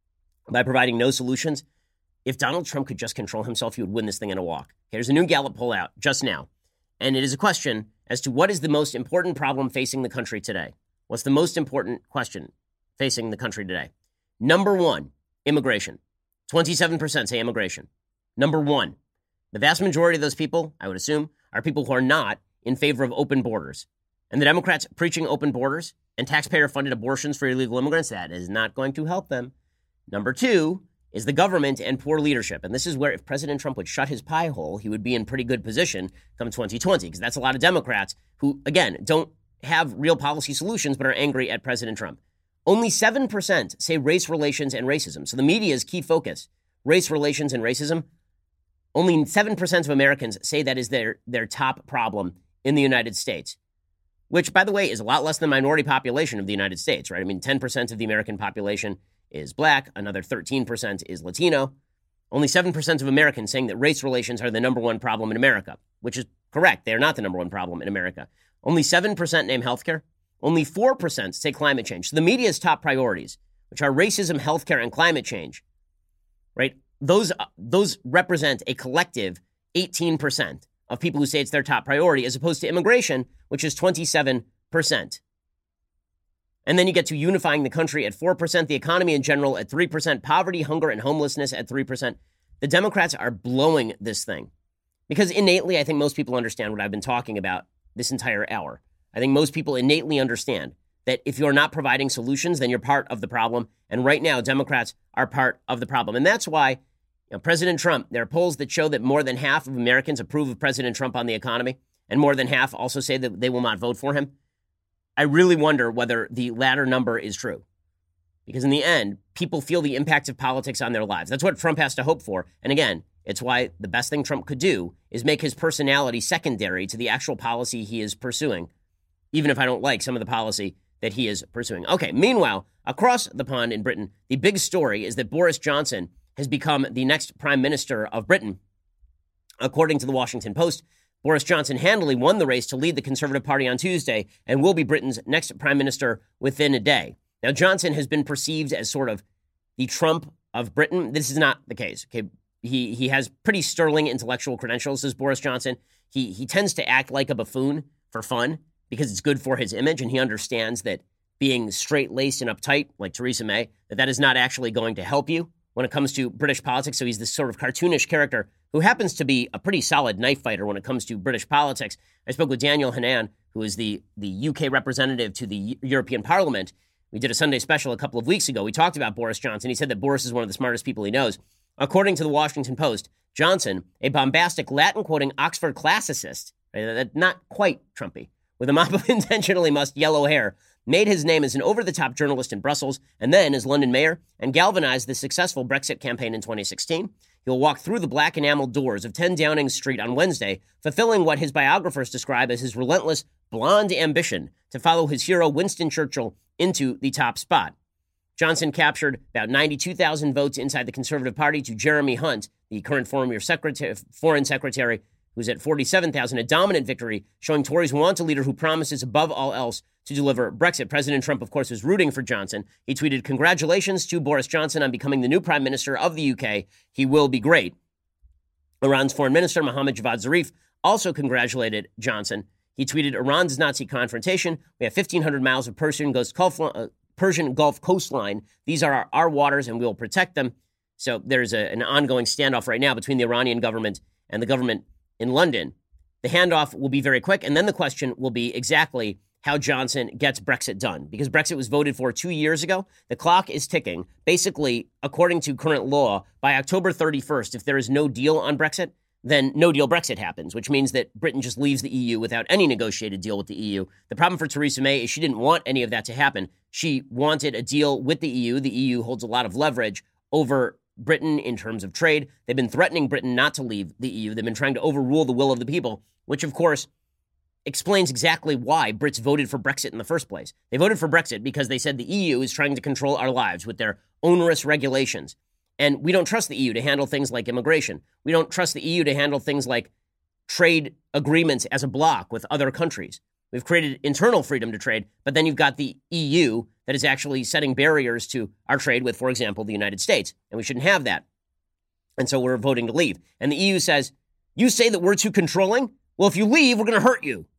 by providing no solutions, if Donald Trump could just control himself, he would win this thing in a walk. Okay, there's a new Gallup poll out just now, and it is a question as to what is the most important problem facing the country today. What's the most important question facing the country today? Number one, immigration. twenty-seven percent say immigration. Number one. The vast majority of those people, I would assume, are people who are not in favor of open borders. And the Democrats preaching open borders and taxpayer-funded abortions for illegal immigrants, that is not going to help them. Number two is the government and poor leadership. And this is where if President Trump would shut his pie hole, he would be in pretty good position come twenty twenty, because that's a lot of Democrats who, again, don't have real policy solutions but are angry at President Trump. Only seven percent say race relations and racism. So the media's key focus, race relations and racism, only seven percent of Americans say that is their, their top problem in the United States, which, by the way, is a lot less than the minority population of the United States, right? I mean, ten percent of the American population is black. Another thirteen percent is Latino. Only seven percent of Americans saying that race relations are the number one problem in America, which is correct. They are not the number one problem in America. Only seven percent name healthcare. Only four percent say climate change. So the media's top priorities, which are racism, healthcare, and climate change, right? Those, uh, those represent a collective eighteen percent of people who say it's their top priority, as opposed to immigration, which is twenty-seven percent. And then you get to unifying the country at four percent, the economy in general at three percent, poverty, hunger, and homelessness at three percent. The Democrats are blowing this thing. Because innately, I think most people understand what I've been talking about this entire hour. I think most people innately understand that if you're not providing solutions, then you're part of the problem. And right now, Democrats are part of the problem. And that's why, you know, President Trump, there are polls that show that more than half of Americans approve of President Trump on the economy, and more than half also say that they will not vote for him. I really wonder whether the latter number is true. Because in the end, people feel the impact of politics on their lives. That's what Trump has to hope for. And again, it's why the best thing Trump could do is make his personality secondary to the actual policy he is pursuing, even if I don't like some of the policy that he is pursuing. Okay, meanwhile, across the pond in Britain, the big story is that Boris Johnson has become the next prime minister of Britain. According to the Washington Post, Boris Johnson handily won the race to lead the Conservative Party on Tuesday and will be Britain's next prime minister within a day. Now, Johnson has been perceived as sort of the Trump of Britain. This is not the case. Okay, he he has pretty sterling intellectual credentials, says Boris Johnson. He he tends to act like a buffoon for fun because it's good for his image, and he understands that being straight-laced and uptight, like Theresa May, that that is not actually going to help you when it comes to British politics. So he's this sort of cartoonish character who happens to be a pretty solid knife fighter when it comes to British politics. I spoke with Daniel Hannan, who is the, the U K representative to the European Parliament. We did a Sunday special a couple of weeks ago. We talked about Boris Johnson. He said that Boris is one of the smartest people he knows. According to the Washington Post, Johnson, a bombastic Latin-quoting Oxford classicist, right, not quite Trumpy, with a mop of intentionally mussed yellow hair, made his name as an over-the-top journalist in Brussels and then as London mayor, and galvanized the successful Brexit campaign in twenty sixteen. He'll walk through the black enameled doors of ten Downing Street on Wednesday, fulfilling what his biographers describe as his relentless blonde ambition to follow his hero Winston Churchill into the top spot. Johnson captured about ninety-two thousand votes inside the Conservative Party to Jeremy Hunt, the current foreign secretary, foreign secretary, who's at forty-seven thousand, a dominant victory, showing Tories want a leader who promises above all else to deliver Brexit. President Trump, of course, was rooting for Johnson. He tweeted, "Congratulations to Boris Johnson on becoming the new prime minister of the U K. He will be great." Iran's foreign minister, Mohammad Javad Zarif, also congratulated Johnson. He tweeted, "Iran's Nazi confrontation. We have fifteen hundred miles of Persian Gulf, uh, Persian Gulf coastline. These are our, our waters, and we will protect them." So there's a, an ongoing standoff right now between the Iranian government and the government in London. The handoff will be very quick, and then the question will be exactly how Johnson gets Brexit done, because Brexit was voted for two years ago. The clock is ticking. Basically, according to current law, by October thirty-first, if there is no deal on Brexit, then no deal Brexit happens, which means that Britain just leaves the E U without any negotiated deal with the E U. The problem for Theresa May is she didn't want any of that to happen. She wanted a deal with the E U. The E U holds a lot of leverage over Britain in terms of trade. They've been threatening Britain not to leave the E U. They've been trying to overrule the will of the people, which, of course, explains exactly why Brits voted for Brexit in the first place. They voted for Brexit because they said the E U is trying to control our lives with their onerous regulations. And we don't trust the E U to handle things like immigration. We don't trust the E U to handle things like trade agreements as a bloc with other countries. We've created internal freedom to trade, but then you've got the E U that is actually setting barriers to our trade with, for example, the United States. And we shouldn't have that. And so we're voting to leave. And the E U says, "You say that we're too controlling? Well, if you leave, we're going to hurt you."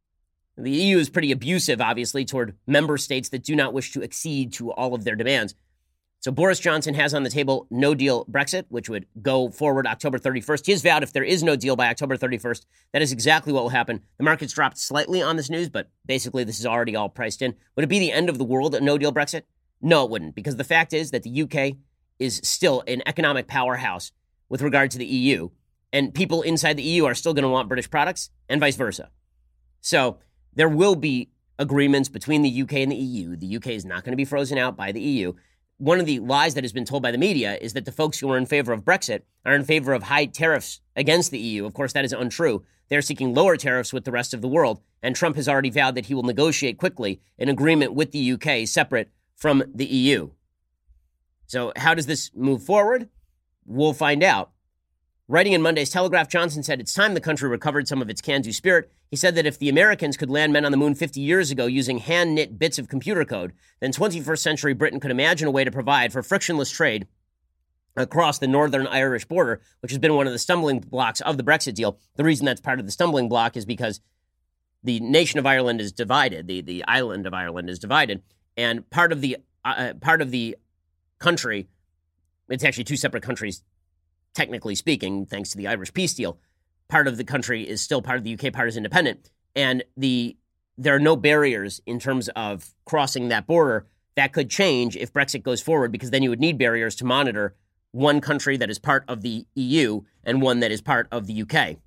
The E U is pretty abusive, obviously, toward member states that do not wish to accede to all of their demands. So Boris Johnson has on the table no deal Brexit, which would go forward October thirty-first. He has vowed if there is no deal by October thirty-first, that is exactly what will happen. The market's dropped slightly on this news, but basically this is already all priced in. Would it be the end of the world, a no deal Brexit? No, it wouldn't, because the fact is that the U K is still an economic powerhouse with regard to the E U, and people inside the E U are still going to want British products and vice versa. So there will be agreements between the U K and the E U. The U K is not going to be frozen out by the E U. One of the lies that has been told by the media is that the folks who are in favor of Brexit are in favor of high tariffs against the E U. Of course, that is untrue. They're seeking lower tariffs with the rest of the world, and Trump has already vowed that he will negotiate quickly an agreement with the U K separate from the E U. So how does this move forward? We'll find out. Writing in Monday's Telegraph, Johnson said it's time the country recovered some of its can-do spirit. He said that if the Americans could land men on the moon fifty years ago using hand-knit bits of computer code, then twenty-first century Britain could imagine a way to provide for frictionless trade across the Northern Irish border, which has been one of the stumbling blocks of the Brexit deal. The reason that's part of the stumbling block is because the nation of Ireland is divided. The, the island of Ireland is divided. And part of the uh, part of the country, it's actually two separate countries, technically speaking, thanks to the Irish peace deal. Part of the country is still part of the U K, part is independent. And the there are no barriers in terms of crossing that border. That could change if Brexit goes forward, because then you would need barriers to monitor one country that is part of the E U and one that is part of the U K.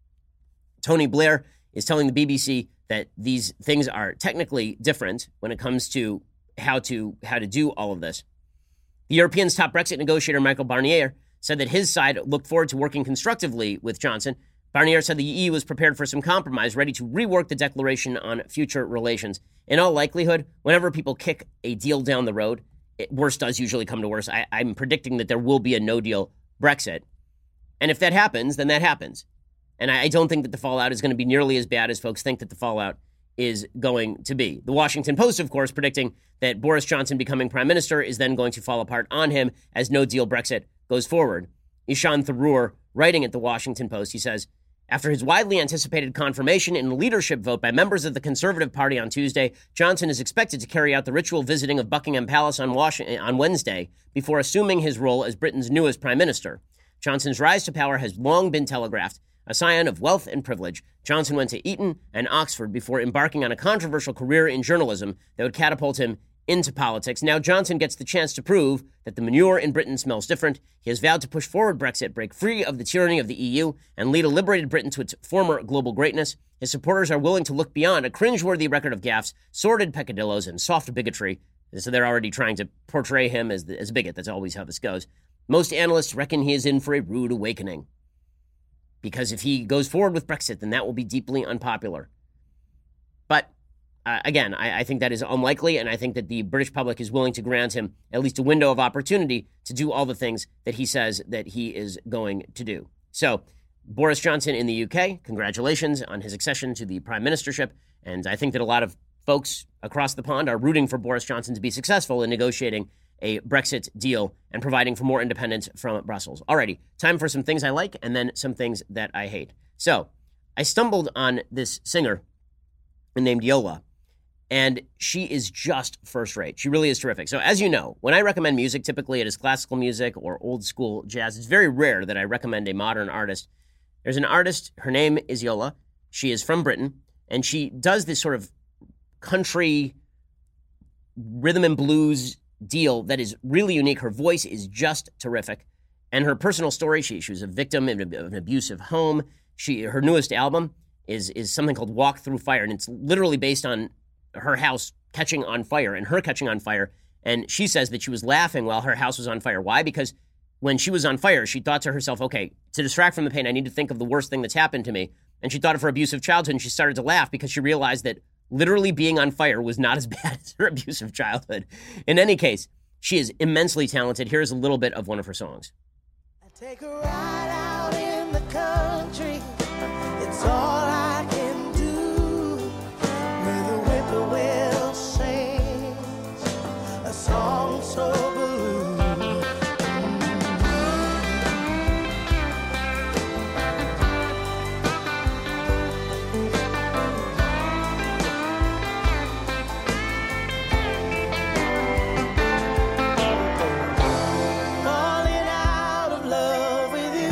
Tony Blair is telling the B B C that these things are technically different when it comes to how to how to do all of this. The Europeans' top Brexit negotiator, Michel Barnier, said that his side looked forward to working constructively with Johnson. Barnier said the E U was prepared for some compromise, ready to rework the declaration on future relations. In all likelihood, whenever people kick a deal down the road, it, worse does usually come to worse. I, I'm predicting that there will be a no-deal Brexit. And if that happens, then that happens. And I, I don't think that the fallout is going to be nearly as bad as folks think that the fallout is going to be. The Washington Post, of course, predicting that Boris Johnson becoming prime minister is then going to fall apart on him as no-deal Brexit goes forward. Ishan Tharoor, writing at the Washington Post, he says, after his widely anticipated confirmation in a leadership vote by members of the Conservative Party on Tuesday, Johnson is expected to carry out the ritual visiting of Buckingham Palace on, Washington, on Wednesday before assuming his role as Britain's newest prime minister. Johnson's rise to power has long been telegraphed. A scion of wealth and privilege, Johnson went to Eton and Oxford before embarking on a controversial career in journalism that would catapult him into politics. Now Johnson gets the chance to prove that the manure in Britain smells different. He has vowed to push forward Brexit, break free of the tyranny of the E U, and lead a liberated Britain to its former global greatness. His supporters are willing to look beyond a cringeworthy record of gaffes, sordid peccadillos, and soft bigotry. So they're already trying to portray him as, the, as a bigot. That's always how this goes. Most analysts reckon he is in for a rude awakening, because if he goes forward with Brexit, then that will be deeply unpopular. But Uh, again, I, I think that is unlikely, and I think that the British public is willing to grant him at least a window of opportunity to do all the things that he says that he is going to do. So, Boris Johnson in the U K, congratulations on his accession to the prime ministership, and I think that a lot of folks across the pond are rooting for Boris Johnson to be successful in negotiating a Brexit deal and providing for more independence from Brussels. Alrighty, time for some things I like and then some things that I hate. So, I stumbled on this singer named Yola, and she is just first rate. She really is terrific. So as you know, when I recommend music, typically it is classical music or old school jazz. It's very rare that I recommend a modern artist. There's an artist, her name is Yola. She is from Britain, and she does this sort of country rhythm and blues deal that is really unique. Her voice is just terrific. And her personal story, she, she was a victim of an abusive home. She Her newest album is, is something called Walk Through Fire, and it's literally based on her house catching on fire and her catching on fire. And she says that she was laughing while her house was on fire. Why? Because when she was on fire, she thought to herself, okay, to distract from the pain, I need to think of the worst thing that's happened to me. And she thought of her abusive childhood, and she started to laugh because she realized that literally being on fire was not as bad as her abusive childhood. In any case, she is immensely talented. Here's a little bit of one of her songs. I take a ride out in the country. It's all I can do. Where the whippoorwill sings a song so blue. Falling out of love with you.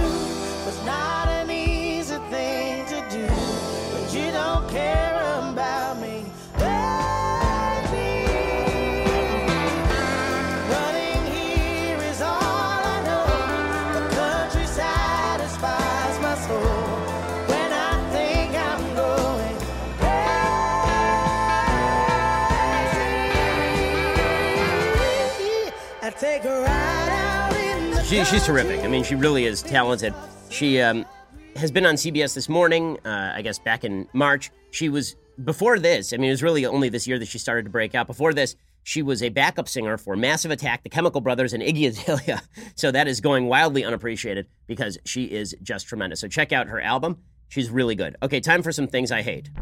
take a ride out in the She, she's terrific. I mean, she really is talented. She um, has been on C B S This Morning, uh, I guess back in March. She was, before this, I mean, it was really only this year that she started to break out. Before this, she was a backup singer for Massive Attack, The Chemical Brothers, and Iggy Azalea. So that is going wildly unappreciated because she is just tremendous. So check out her album. She's really good. Okay, time for some things I hate.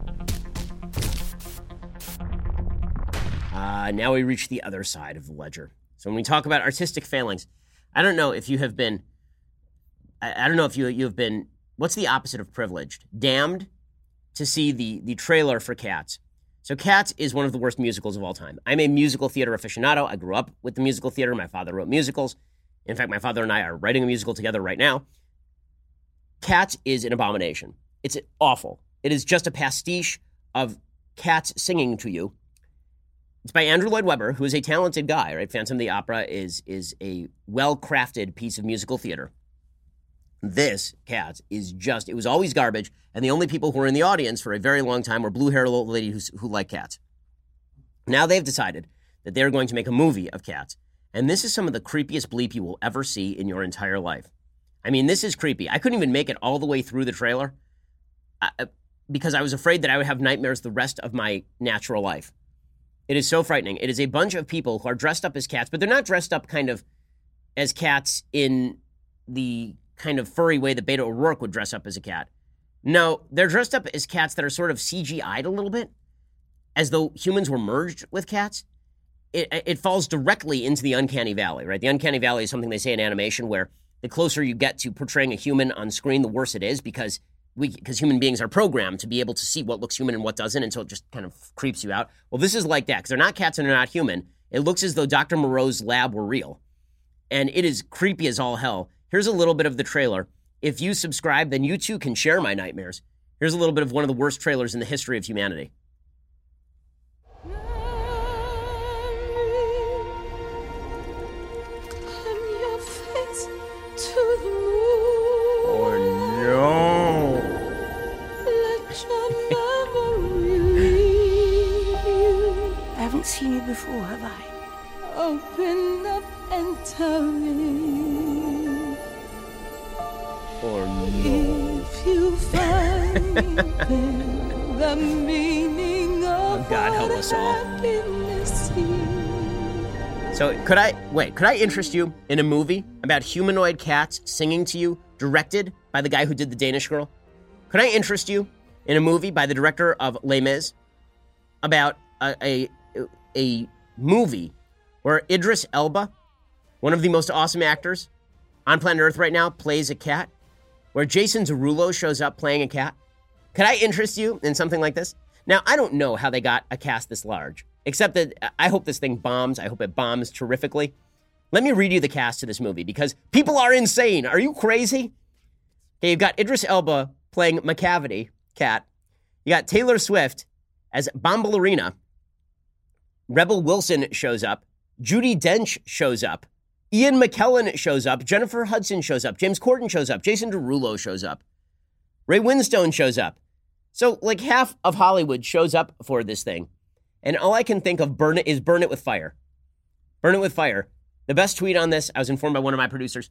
Uh, now we reach the other side of the ledger. So when we talk about artistic failings, I don't know if you have been, I, I don't know if you you have been, what's the opposite of privileged? Damned to see the the trailer for Cats. So Cats is one of the worst musicals of all time. I'm a musical theater aficionado. I grew up with the musical theater. My father wrote musicals. In fact, my father and I are writing a musical together right now. Cats is an abomination. It's awful. It is just a pastiche of cats singing to you. It's by Andrew Lloyd Webber, who is a talented guy, right? Phantom of the Opera is, is a well-crafted piece of musical theater. This, Cats, is just, it was always garbage, and the only people who were in the audience for a very long time were blue-haired old ladies who, who like cats. Now they've decided that they're going to make a movie of Cats, and this is some of the creepiest bleep you will ever see in your entire life. I mean, this is creepy. I couldn't even make it all the way through the trailer uh, because I was afraid that I would have nightmares the rest of my natural life. It is so frightening. It is a bunch of people who are dressed up as cats, but they're not dressed up kind of as cats in the kind of furry way that Beto O'Rourke would dress up as a cat. No, they're dressed up as cats that are sort of C G I'd a little bit, as though humans were merged with cats. It, it falls directly into the uncanny valley, right? The uncanny valley is something they say in animation where the closer you get to portraying a human on screen, the worse it is because we, because human beings are programmed to be able to see what looks human and what doesn't, and so it just kind of creeps you out. Well, this is like that, because they're not cats and they're not human. It looks as though Doctor Moreau's lab were real, and it is creepy as all hell. Here's a little bit of the trailer. If you subscribe, then you too can share my nightmares. Here's a little bit of one of the worst trailers in the history of humanity. Oh no! I haven't seen you before, have I? Open up and tell me. Oh no! If you find the meaning of oh, God help us all. happiness is. So could I, wait, could I interest you in a movie about humanoid cats singing to you, directed by the guy who did The Danish Girl? Could I interest you in a movie by the director of Les Mis about a, a, a movie where Idris Elba, one of the most awesome actors on planet Earth right now, plays a cat, where Jason Derulo shows up playing a cat? Could I interest you in something like this? Now, I don't know how they got a cast this large, except that I hope this thing bombs. I hope it bombs terrifically. Let me read you the cast of this movie, because people are insane. Are you crazy? Okay, you've got Idris Elba playing McCavity, cat. You got Taylor Swift as Bombalurina. Rebel Wilson shows up. Judi Dench shows up. Ian McKellen shows up. Jennifer Hudson shows up. James Corden shows up. Jason Derulo shows up. Ray Winstone shows up. So, like, half of Hollywood shows up for this thing. And all I can think of burn it is burn it with fire. Burn it with fire. The best tweet on this, I was informed by one of my producers,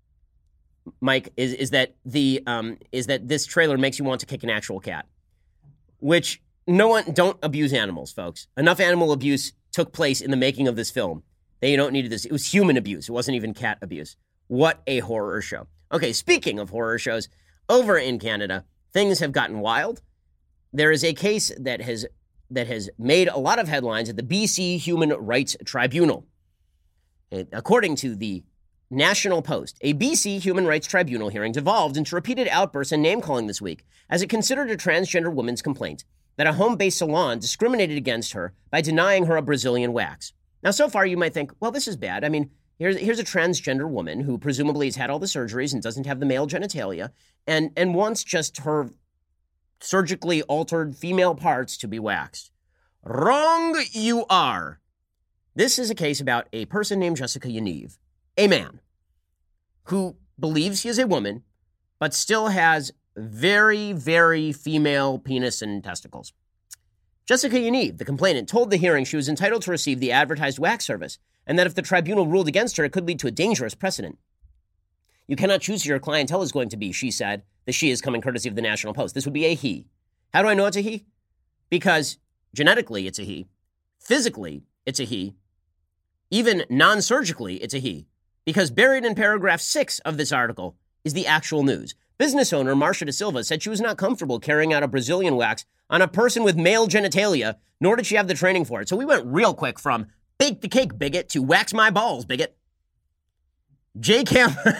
Mike, is, is that the um, is that this trailer makes you want to kick an actual cat. Which, no one, don't abuse animals, folks. Enough animal abuse took place in the making of this film. They don't need this. It was human abuse. It wasn't even cat abuse. What a horror show. Okay, speaking of horror shows, over in Canada, things have gotten wild. There is a case that has that has made a lot of headlines at the B C Human Rights Tribunal. According to the National Post, a B C Human Rights Tribunal hearing devolved into repeated outbursts and name-calling this week as it considered a transgender woman's complaint that a home-based salon discriminated against her by denying her a Brazilian wax. Now, so far, you might think, well, this is bad. I mean, here's, here's a transgender woman who presumably has had all the surgeries and doesn't have the male genitalia and, and wants just her surgically altered female parts to be waxed. Wrong you are. This is a case about a person named Jessica Yaniv, a man who believes he is a woman, but still has very, very female penis and testicles. Jessica Yaniv, the complainant, told the hearing she was entitled to receive the advertised wax service and that if the tribunal ruled against her, it could lead to a dangerous precedent. You cannot choose who your clientele is going to be, she said. The she is coming courtesy of the National Post. This would be a he. How do I know it's a he? Because genetically, it's a he. Physically, it's a he. Even non-surgically, it's a he. Because buried in paragraph six of this article is the actual news. Business owner Marcia Da Silva said she was not comfortable carrying out a Brazilian wax on a person with male genitalia, nor did she have the training for it. So we went real quick from bake the cake, bigot, to wax my balls, bigot. Jay Cameron,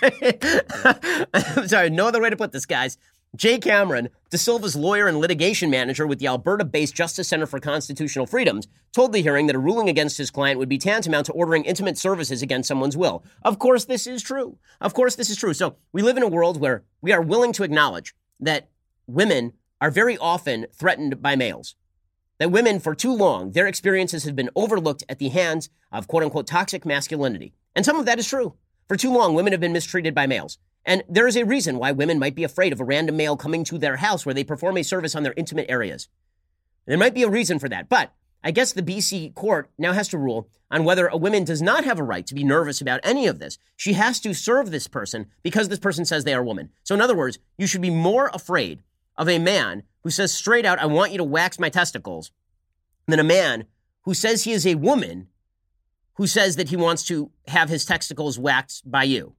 I'm sorry, no other way to put this, guys. Jay Cameron, Da Silva's lawyer and litigation manager with the Alberta-based Justice Center for Constitutional Freedoms, told the hearing that a ruling against his client would be tantamount to ordering intimate services against someone's will. Of course, this is true. Of course, this is true. So we live in a world where we are willing to acknowledge that women are very often threatened by males. That women, for too long, their experiences have been overlooked at the hands of quote-unquote toxic masculinity. And some of that is true. For too long, women have been mistreated by males. And there is a reason why women might be afraid of a random male coming to their house where they perform a service on their intimate areas. There might be a reason for that. But I guess the B C court now has to rule on whether a woman does not have a right to be nervous about any of this. She has to serve this person because this person says they are a woman. So in other words, you should be more afraid of a man who says straight out, I want you to wax my testicles, than a man who says he is a woman who says that he wants to have his testicles waxed by you.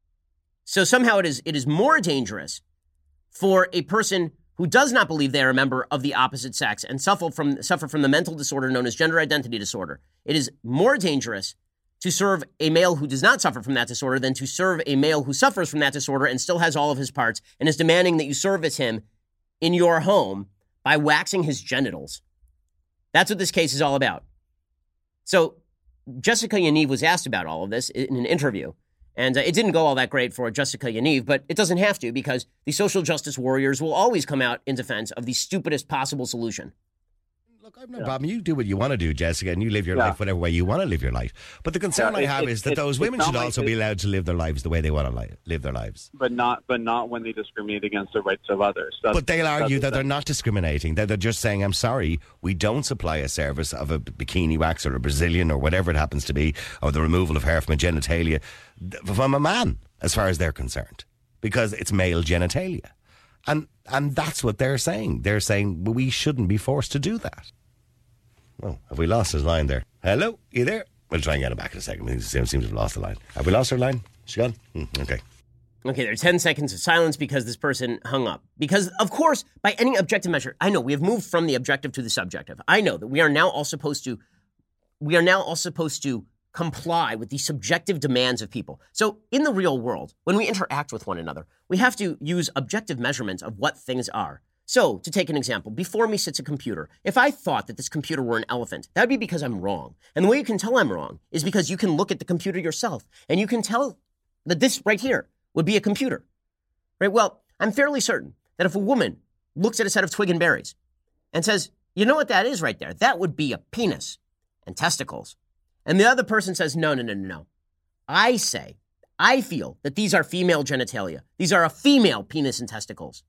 So somehow it is it is more dangerous for a person who does not believe they are a member of the opposite sex and suffer from suffer from the mental disorder known as gender identity disorder. It is more dangerous to serve a male who does not suffer from that disorder than to serve a male who suffers from that disorder and still has all of his parts and is demanding that you service him in your home by waxing his genitals. That's what this case is all about. So Jessica Yaniv was asked about all of this in an interview. And uh, it didn't go all that great for Jessica Yaniv, but it doesn't have to because the social justice warriors will always come out in defense of the stupidest possible solution. Look, I've no yeah. problem. You do what you want to do, Jessica, and you live your yeah. life whatever way you want to live your life. But the concern yeah, it, I have it, is that it, those it, women should like also it, be allowed to live their lives the way they want to li- live their lives. But not but not when they discriminate against the rights of others. That's, but they'll argue that they're not discriminating. That they're just saying, I'm sorry, we don't supply a service of a bikini wax or a Brazilian or whatever it happens to be, or the removal of hair from a genitalia from a man, as far as they're concerned, because it's male genitalia. And, and that's what they're saying. They're saying, well, we shouldn't be forced to do that. Oh, have we lost his line there? Hello? You there? We'll try and get him back in a second. We seem to have lost the line. Have we lost her line? She gone? Hmm, okay. Okay, there are ten seconds of silence because this person hung up. Because, of course, by any objective measure, I know we have moved from the objective to the subjective. I know that we are now all supposed to, we are now all supposed to comply with the subjective demands of people. So in the real world, when we interact with one another, we have to use objective measurements of what things are. So, to take an example, before me sits a computer. If I thought that this computer were an elephant, that would be because I'm wrong. And the way you can tell I'm wrong is because you can look at the computer yourself, and you can tell that this right here would be a computer. Right? Well, I'm fairly certain that if a woman looks at a set of twig and berries and says, you know what that is right there? That would be a penis and testicles. And the other person says, no, no, no, no, no. I say, I feel that these are female genitalia. These are a female penis and testicles.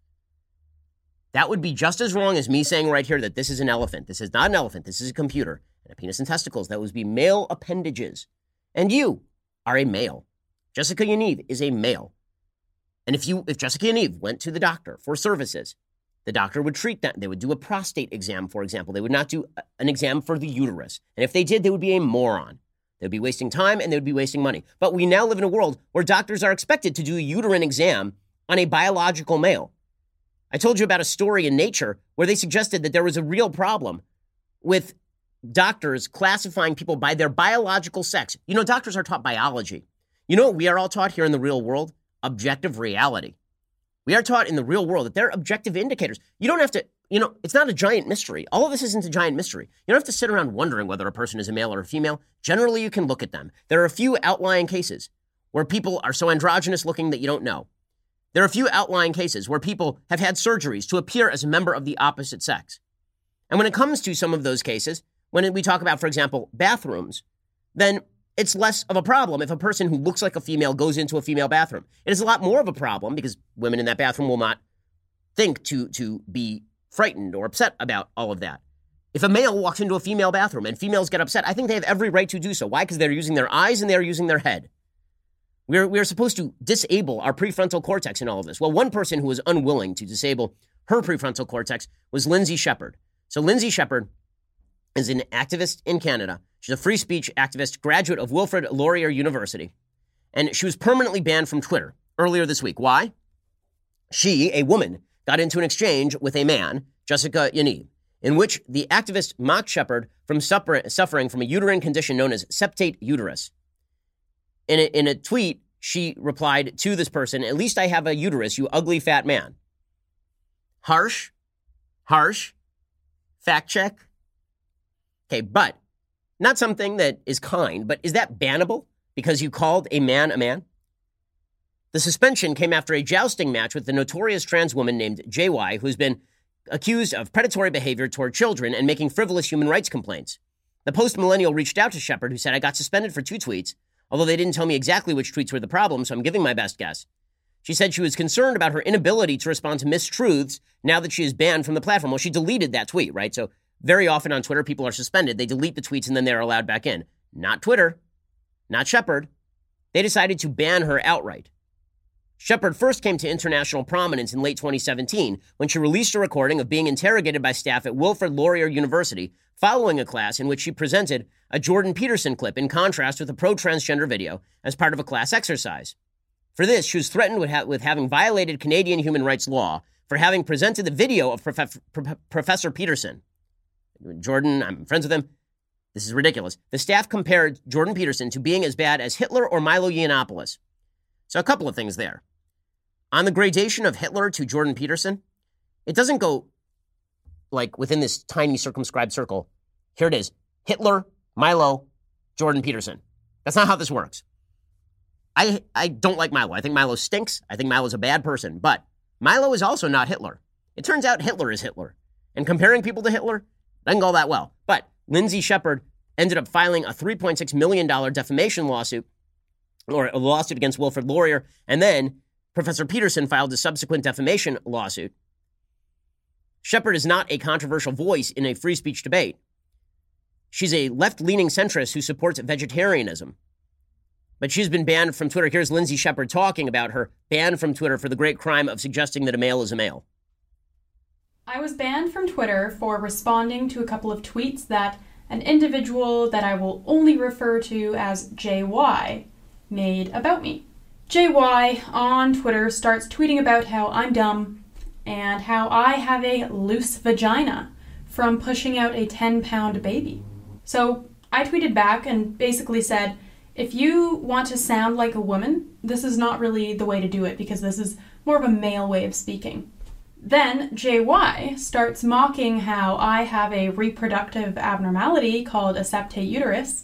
That would be just as wrong as me saying right here that this is an elephant. This is not an elephant. This is a computer. And a penis and testicles. That would be male appendages. And you are a male. Jessica Yaniv is a male. And if you, if Jessica Yaniv went to the doctor for services, the doctor would treat that. They would do a prostate exam, for example. They would not do an exam for the uterus. And if they did, they would be a moron. They would be wasting time and they would be wasting money. But we now live in a world where doctors are expected to do a uterine exam on a biological male. I told you about a story in Nature where they suggested that there was a real problem with doctors classifying people by their biological sex. You know, doctors are taught biology. You know what we are all taught here in the real world? Objective reality. We are taught in the real world that they're objective indicators. You don't have to, you know, it's not a giant mystery. All of this isn't a giant mystery. You don't have to sit around wondering whether a person is a male or a female. Generally, you can look at them. There are a few outlying cases where people are so androgynous looking that you don't know. There are a few outlying cases where people have had surgeries to appear as a member of the opposite sex. And when it comes to some of those cases, when we talk about, for example, bathrooms, then it's less of a problem if a person who looks like a female goes into a female bathroom. It is a lot more of a problem because women in that bathroom will not think to, to be frightened or upset about all of that. If a male walks into a female bathroom and females get upset, I think they have every right to do so. Why? Because they're using their eyes and they're using their head. We're, we're supposed to disable our prefrontal cortex in all of this. Well, one person who was unwilling to disable her prefrontal cortex was Lindsay Shepherd. So Lindsay Shepherd is an activist in Canada. She's a free speech activist, graduate of Wilfrid Laurier University. And she was permanently banned from Twitter earlier this week. Why? She, a woman, got into an exchange with a man, Jessica Yaniv, in which the activist mocked Shepherd from suffer- suffering from a uterine condition known as septate uterus. In a, in a tweet, she replied to this person, "At least I have a uterus, you ugly fat man." Harsh? Harsh? Fact check? Okay, but not something that is kind, but is that bannable because you called a man a man? The suspension came after a jousting match with the notorious trans woman named J Y, who's been accused of predatory behavior toward children and making frivolous human rights complaints. The post-millennial reached out to Shepherd, who said, "I got suspended for two tweets, although they didn't tell me exactly which tweets were the problem, so I'm giving my best guess." She said she was concerned about her inability to respond to mistruths now that she is banned from the platform. Well, she deleted that tweet, right? So very often on Twitter, people are suspended. They delete the tweets and then they're allowed back in. Not Twitter. Not Shepherd. They decided to ban her outright. Shepherd first came to international prominence in late twenty seventeen when she released a recording of being interrogated by staff at Wilfrid Laurier University following a class in which she presented a Jordan Peterson clip in contrast with a pro-transgender video as part of a class exercise. For this, she was threatened with, ha- with having violated Canadian human rights law for having presented the video of Prof- Pro- Professor Peterson. Jordan, I'm friends with him. This is ridiculous. The staff compared Jordan Peterson to being as bad as Hitler or Milo Yiannopoulos. So a couple of things there. On the gradation of Hitler to Jordan Peterson, it doesn't go like within this tiny circumscribed circle. Here it is. Hitler, Milo, Jordan Peterson. That's not how this works. I, I don't like Milo. I think Milo stinks. I think Milo's a bad person. But Milo is also not Hitler. It turns out Hitler is Hitler. And comparing people to Hitler doesn't go that well. But Lindsay Shepherd ended up filing a three point six million dollars defamation lawsuit, or a lawsuit against Wilfrid Laurier, and then Professor Peterson filed a subsequent defamation lawsuit. Shepherd is not a controversial voice in a free speech debate. She's a left-leaning centrist who supports vegetarianism. But she's been banned from Twitter. Here's Lindsay Shepherd talking about her ban from Twitter for the great crime of suggesting that a male is a male. I was banned from Twitter for responding to a couple of tweets that an individual that I will only refer to as J Y made about me. J Y on Twitter starts tweeting about how I'm dumb and how I have a loose vagina from pushing out a ten-pound baby. So I tweeted back and basically said, if you want to sound like a woman, this is not really the way to do it because this is more of a male way of speaking. Then J Y starts mocking how I have a reproductive abnormality called a septate uterus,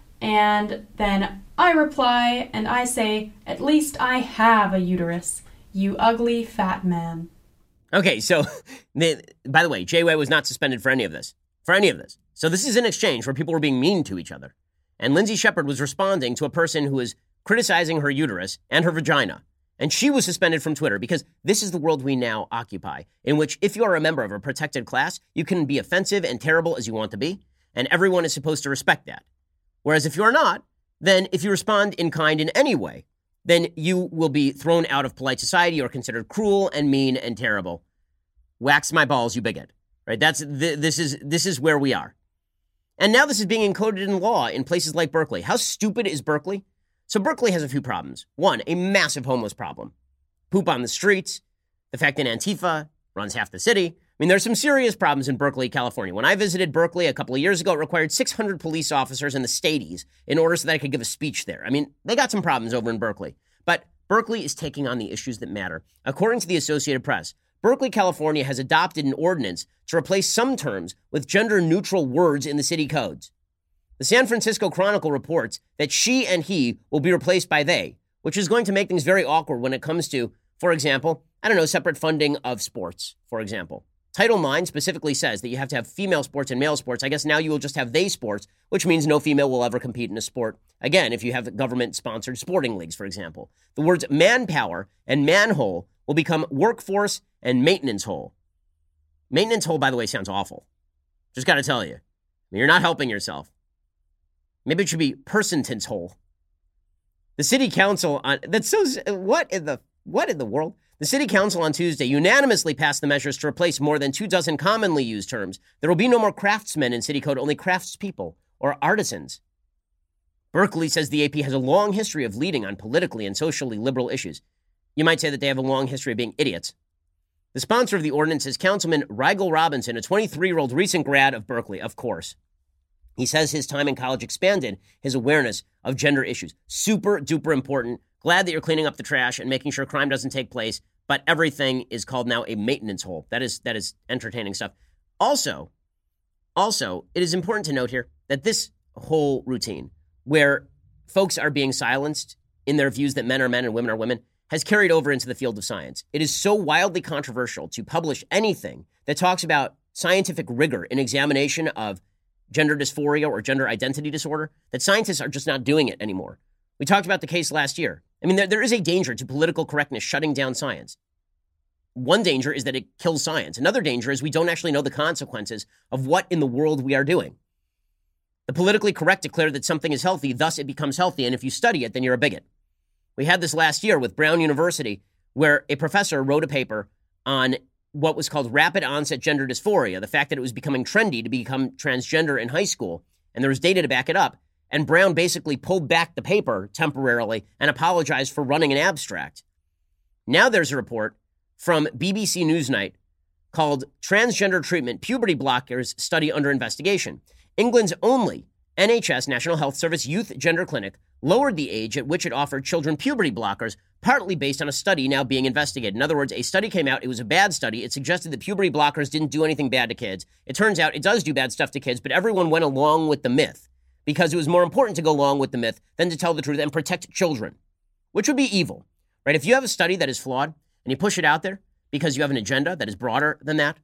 and then I reply and I say, at least I have a uterus, you ugly fat man. Okay, so, the, by the way, J Y was not suspended for any of this. For any of this. So this is an exchange where people were being mean to each other. And Lindsay Shepherd was responding to a person who was criticizing her uterus and her vagina. And she was suspended from Twitter because this is the world we now occupy, in which if you are a member of a protected class, you can be offensive and terrible as you want to be, and everyone is supposed to respect that. Whereas if you are not, then if you respond in kind in any way, then you will be thrown out of polite society or considered cruel and mean and terrible. Wax my balls, you bigot. Right? That's th- this is this is where we are. And now this is being encoded in law in places like Berkeley. How stupid is Berkeley? So Berkeley has a few problems. One, a massive homeless problem. Poop on the streets. The fact that Antifa runs half the city. I mean, there's some serious problems in Berkeley, California. When I visited Berkeley a couple of years ago, it required six hundred police officers in the Stadies in order so that I could give a speech there. I mean, they got some problems over in Berkeley. But Berkeley is taking on the issues that matter. According to the Associated Press, Berkeley, California has adopted an ordinance to replace some terms with gender-neutral words in the city codes. The San Francisco Chronicle reports that she and he will be replaced by they, which is going to make things very awkward when it comes to, for example, I don't know, separate funding of sports, for example. Title nine specifically says that you have to have female sports and male sports. I guess now you will just have they sports, which means no female will ever compete in a sport. Again, if you have government-sponsored sporting leagues, for example. The words manpower and manhole will become workforce and maintenance hole. Maintenance hole, by the way, sounds awful. Just got to tell you. I mean, you're not helping yourself. Maybe it should be person-tense whole. The city council on, that's so, what in the, what in the world? The city council on Tuesday unanimously passed the measures to replace more than two dozen commonly used terms. There will be no more craftsmen in city code, only craftspeople or artisans. Berkeley says the A P has a long history of leading on politically and socially liberal issues. You might say that they have a long history of being idiots. The sponsor of the ordinance is Councilman Rigel Robinson, a twenty-three-year-old recent grad of Berkeley, of course. He says his time in college expanded his awareness of gender issues. Super duper important. Glad that you're cleaning up the trash and making sure crime doesn't take place, but everything is called now a maintenance hole. That is that is entertaining stuff. Also, also, it is important to note here that this whole routine where folks are being silenced in their views that men are men and women are women has carried over into the field of science. It is so wildly controversial to publish anything that talks about scientific rigor in examination of gender dysphoria or gender identity disorder that scientists are just not doing it anymore. We talked about the case last year. I mean, there, there is a danger to political correctness shutting down science. One danger is that it kills science. Another danger is we don't actually know the consequences of what in the world we are doing. The politically correct declare that something is healthy, thus it becomes healthy, and if you study it, then you're a bigot. We had this last year with Brown University, where a professor wrote a paper on what was called rapid onset gender dysphoria, the fact that it was becoming trendy to become transgender in high school, and there was data to back it up. And Brown basically pulled back the paper temporarily and apologized for running an abstract. Now there's a report from B B C Newsnight called Transgender Treatment Puberty Blockers Study Under Investigation. England's only N H S National Health Service Youth Gender Clinic lowered the age at which it offered children puberty blockers, partly based on a study now being investigated. In other words, a study came out. It was a bad study. It suggested that puberty blockers didn't do anything bad to kids. It turns out it does do bad stuff to kids, but everyone went along with the myth because it was more important to go along with the myth than to tell the truth and protect children, which would be evil, right? If you have a study that is flawed and you push it out there because you have an agenda that is broader than that,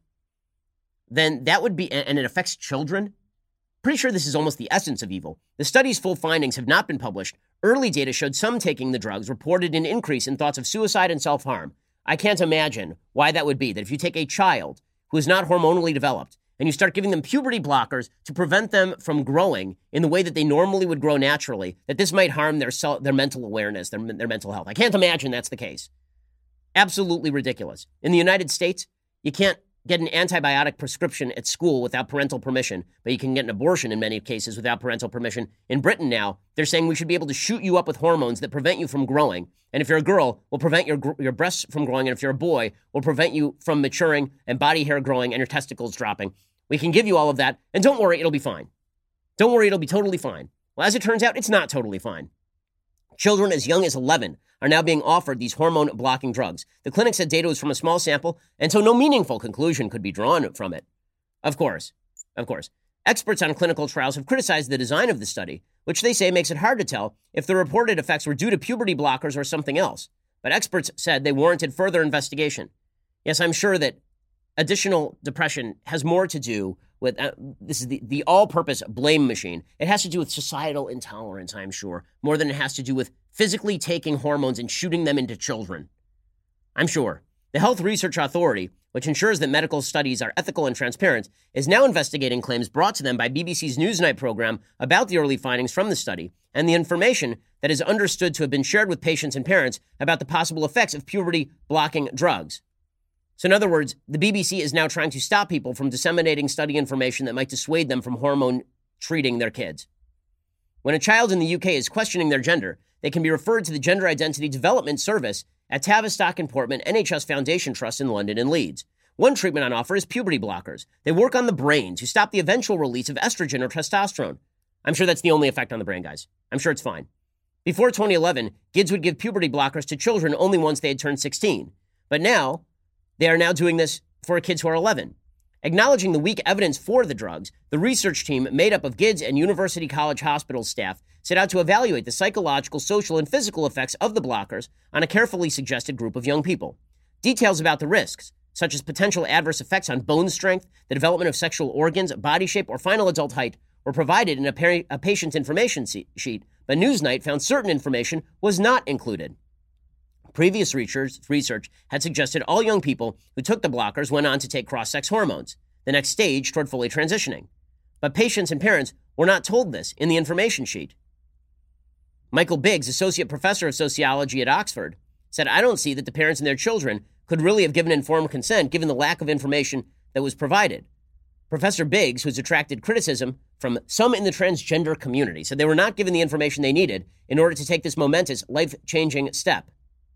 then that would be, and it affects children. Pretty sure this is almost the essence of evil. The study's full findings have not been published. Early data showed some taking the drugs reported an increase in thoughts of suicide and self-harm. I can't imagine why that would be, that if you take a child who is not hormonally developed and you start giving them puberty blockers to prevent them from growing in the way that they normally would grow naturally, that this might harm their self, their mental awareness, their, their mental health. I can't imagine that's the case. Absolutely ridiculous. In the United States, you can't get an antibiotic prescription at school without parental permission, but you can get an abortion in many cases without parental permission. In Britain now, they're saying we should be able to shoot you up with hormones that prevent you from growing. And if you're a girl, will prevent your your breasts from growing. And if you're a boy, will prevent you from maturing and body hair growing and your testicles dropping. We can give you all of that. And don't worry, it'll be fine. Don't worry, it'll be totally fine. Well, as it turns out, it's not totally fine. Children as young as eleven are now being offered these hormone-blocking drugs. The clinic said data was from a small sample, and so no meaningful conclusion could be drawn from it. Of course, of course. Experts on clinical trials have criticized the design of the study, which they say makes it hard to tell if the reported effects were due to puberty blockers or something else. But experts said they warranted further investigation. Yes, I'm sure that additional depression has more to do with, uh, this is the, the all-purpose blame machine. It has to do with societal intolerance, I'm sure, more than it has to do with physically taking hormones and shooting them into children. I'm sure. The Health Research Authority, which ensures that medical studies are ethical and transparent, is now investigating claims brought to them by B B C's Newsnight program about the early findings from the study and the information that is understood to have been shared with patients and parents about the possible effects of puberty-blocking drugs. So in other words, the B B C is now trying to stop people from disseminating study information that might dissuade them from hormone treating their kids. When a child in the U K is questioning their gender, they can be referred to the Gender Identity Development Service at Tavistock and Portman N H S Foundation Trust in London and Leeds. One treatment on offer is puberty blockers. They work on the brain to stop the eventual release of estrogen or testosterone. I'm sure that's the only effect on the brain, guys. I'm sure it's fine. Before twenty eleven, G I D S would give puberty blockers to children only once they had turned sixteen. But now, they are now doing this for kids who are eleven. Acknowledging the weak evidence for the drugs, the research team made up of G I D S and University College Hospital staff set out to evaluate the psychological, social, and physical effects of the blockers on a carefully suggested group of young people. Details about the risks, such as potential adverse effects on bone strength, the development of sexual organs, body shape, or final adult height, were provided in a, peri- a patient information sheet, but Newsnight found certain information was not included. Previous research, research had suggested all young people who took the blockers went on to take cross-sex hormones. the next stage toward fully transitioning. But patients and parents were not told this in the information sheet. Michael Biggs, associate professor of sociology at Oxford, said, I don't see that the parents and their children could really have given informed consent given the lack of information that was provided. Professor Biggs, who's attracted criticism from some in the transgender community, said they were not given the information they needed in order to take this momentous, life-changing step.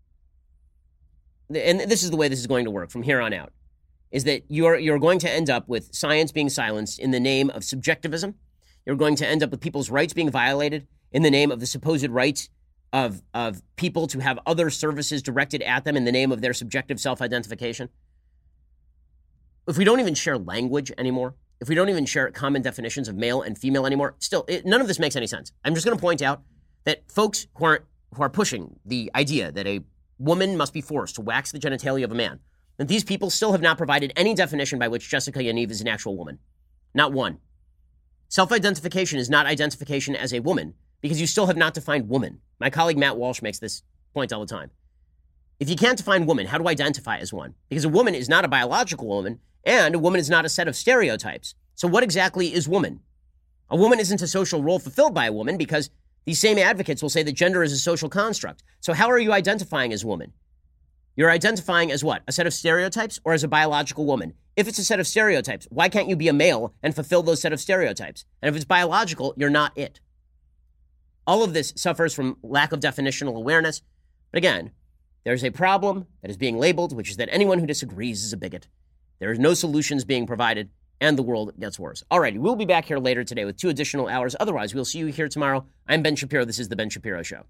And this is the way this is going to work from here on out, is that you're you're going to end up with science being silenced in the name of subjectivism. You're going to end up with people's rights being violated in the name of the supposed rights of, of people to have other services directed at them in the name of their subjective self-identification. If we don't even share language anymore, if we don't even share common definitions of male and female anymore, still, it, none of this makes any sense. I'm just going to point out that folks who are, who are pushing the idea that a woman must be forced to wax the genitalia of a man, that these people still have not provided any definition by which Jessica Yaniv is an actual woman. Not one. Self-identification is not identification as a woman because you still have not defined woman. My colleague Matt Walsh makes this point all the time. If you can't define woman, how do you identify as one? Because a woman is not a biological woman, and a woman is not a set of stereotypes. So what exactly is woman? A woman isn't a social role fulfilled by a woman because these same advocates will say that gender is a social construct. So how are you identifying as woman? You're identifying as what? A set of stereotypes or as a biological woman? If it's a set of stereotypes, why can't you be a male and fulfill those set of stereotypes? And if it's biological, you're not it. All of this suffers from lack of definitional awareness. But again, there's a problem that is being labeled, which is that anyone who disagrees is a bigot. There is no solutions being provided, and the world gets worse. All righty, we'll be back here later today with two additional hours. Otherwise, we'll see you here tomorrow. I'm Ben Shapiro. This is The Ben Shapiro Show.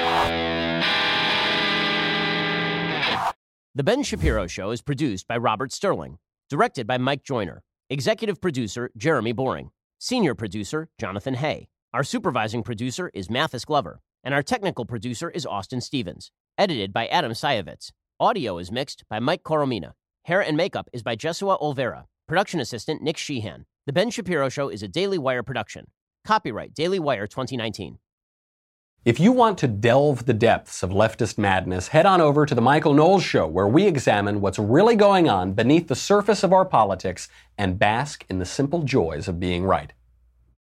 The Ben Shapiro Show is produced by Robert Sterling, directed by Mike Joyner, executive producer Jeremy Boring, senior producer Jonathan Hay. Our supervising producer is Mathis Glover, and our technical producer is Austin Stevens, edited by Adam Sayevitz. Audio is mixed by Mike Coromina. Hair and makeup is by Jesua Olvera. Production assistant Nick Sheehan. The Ben Shapiro Show is a Daily Wire production. Copyright Daily Wire twenty nineteen. If you want to delve the depths of leftist madness, head on over to The Michael Knowles Show, where we examine what's really going on beneath the surface of our politics and bask in the simple joys of being right.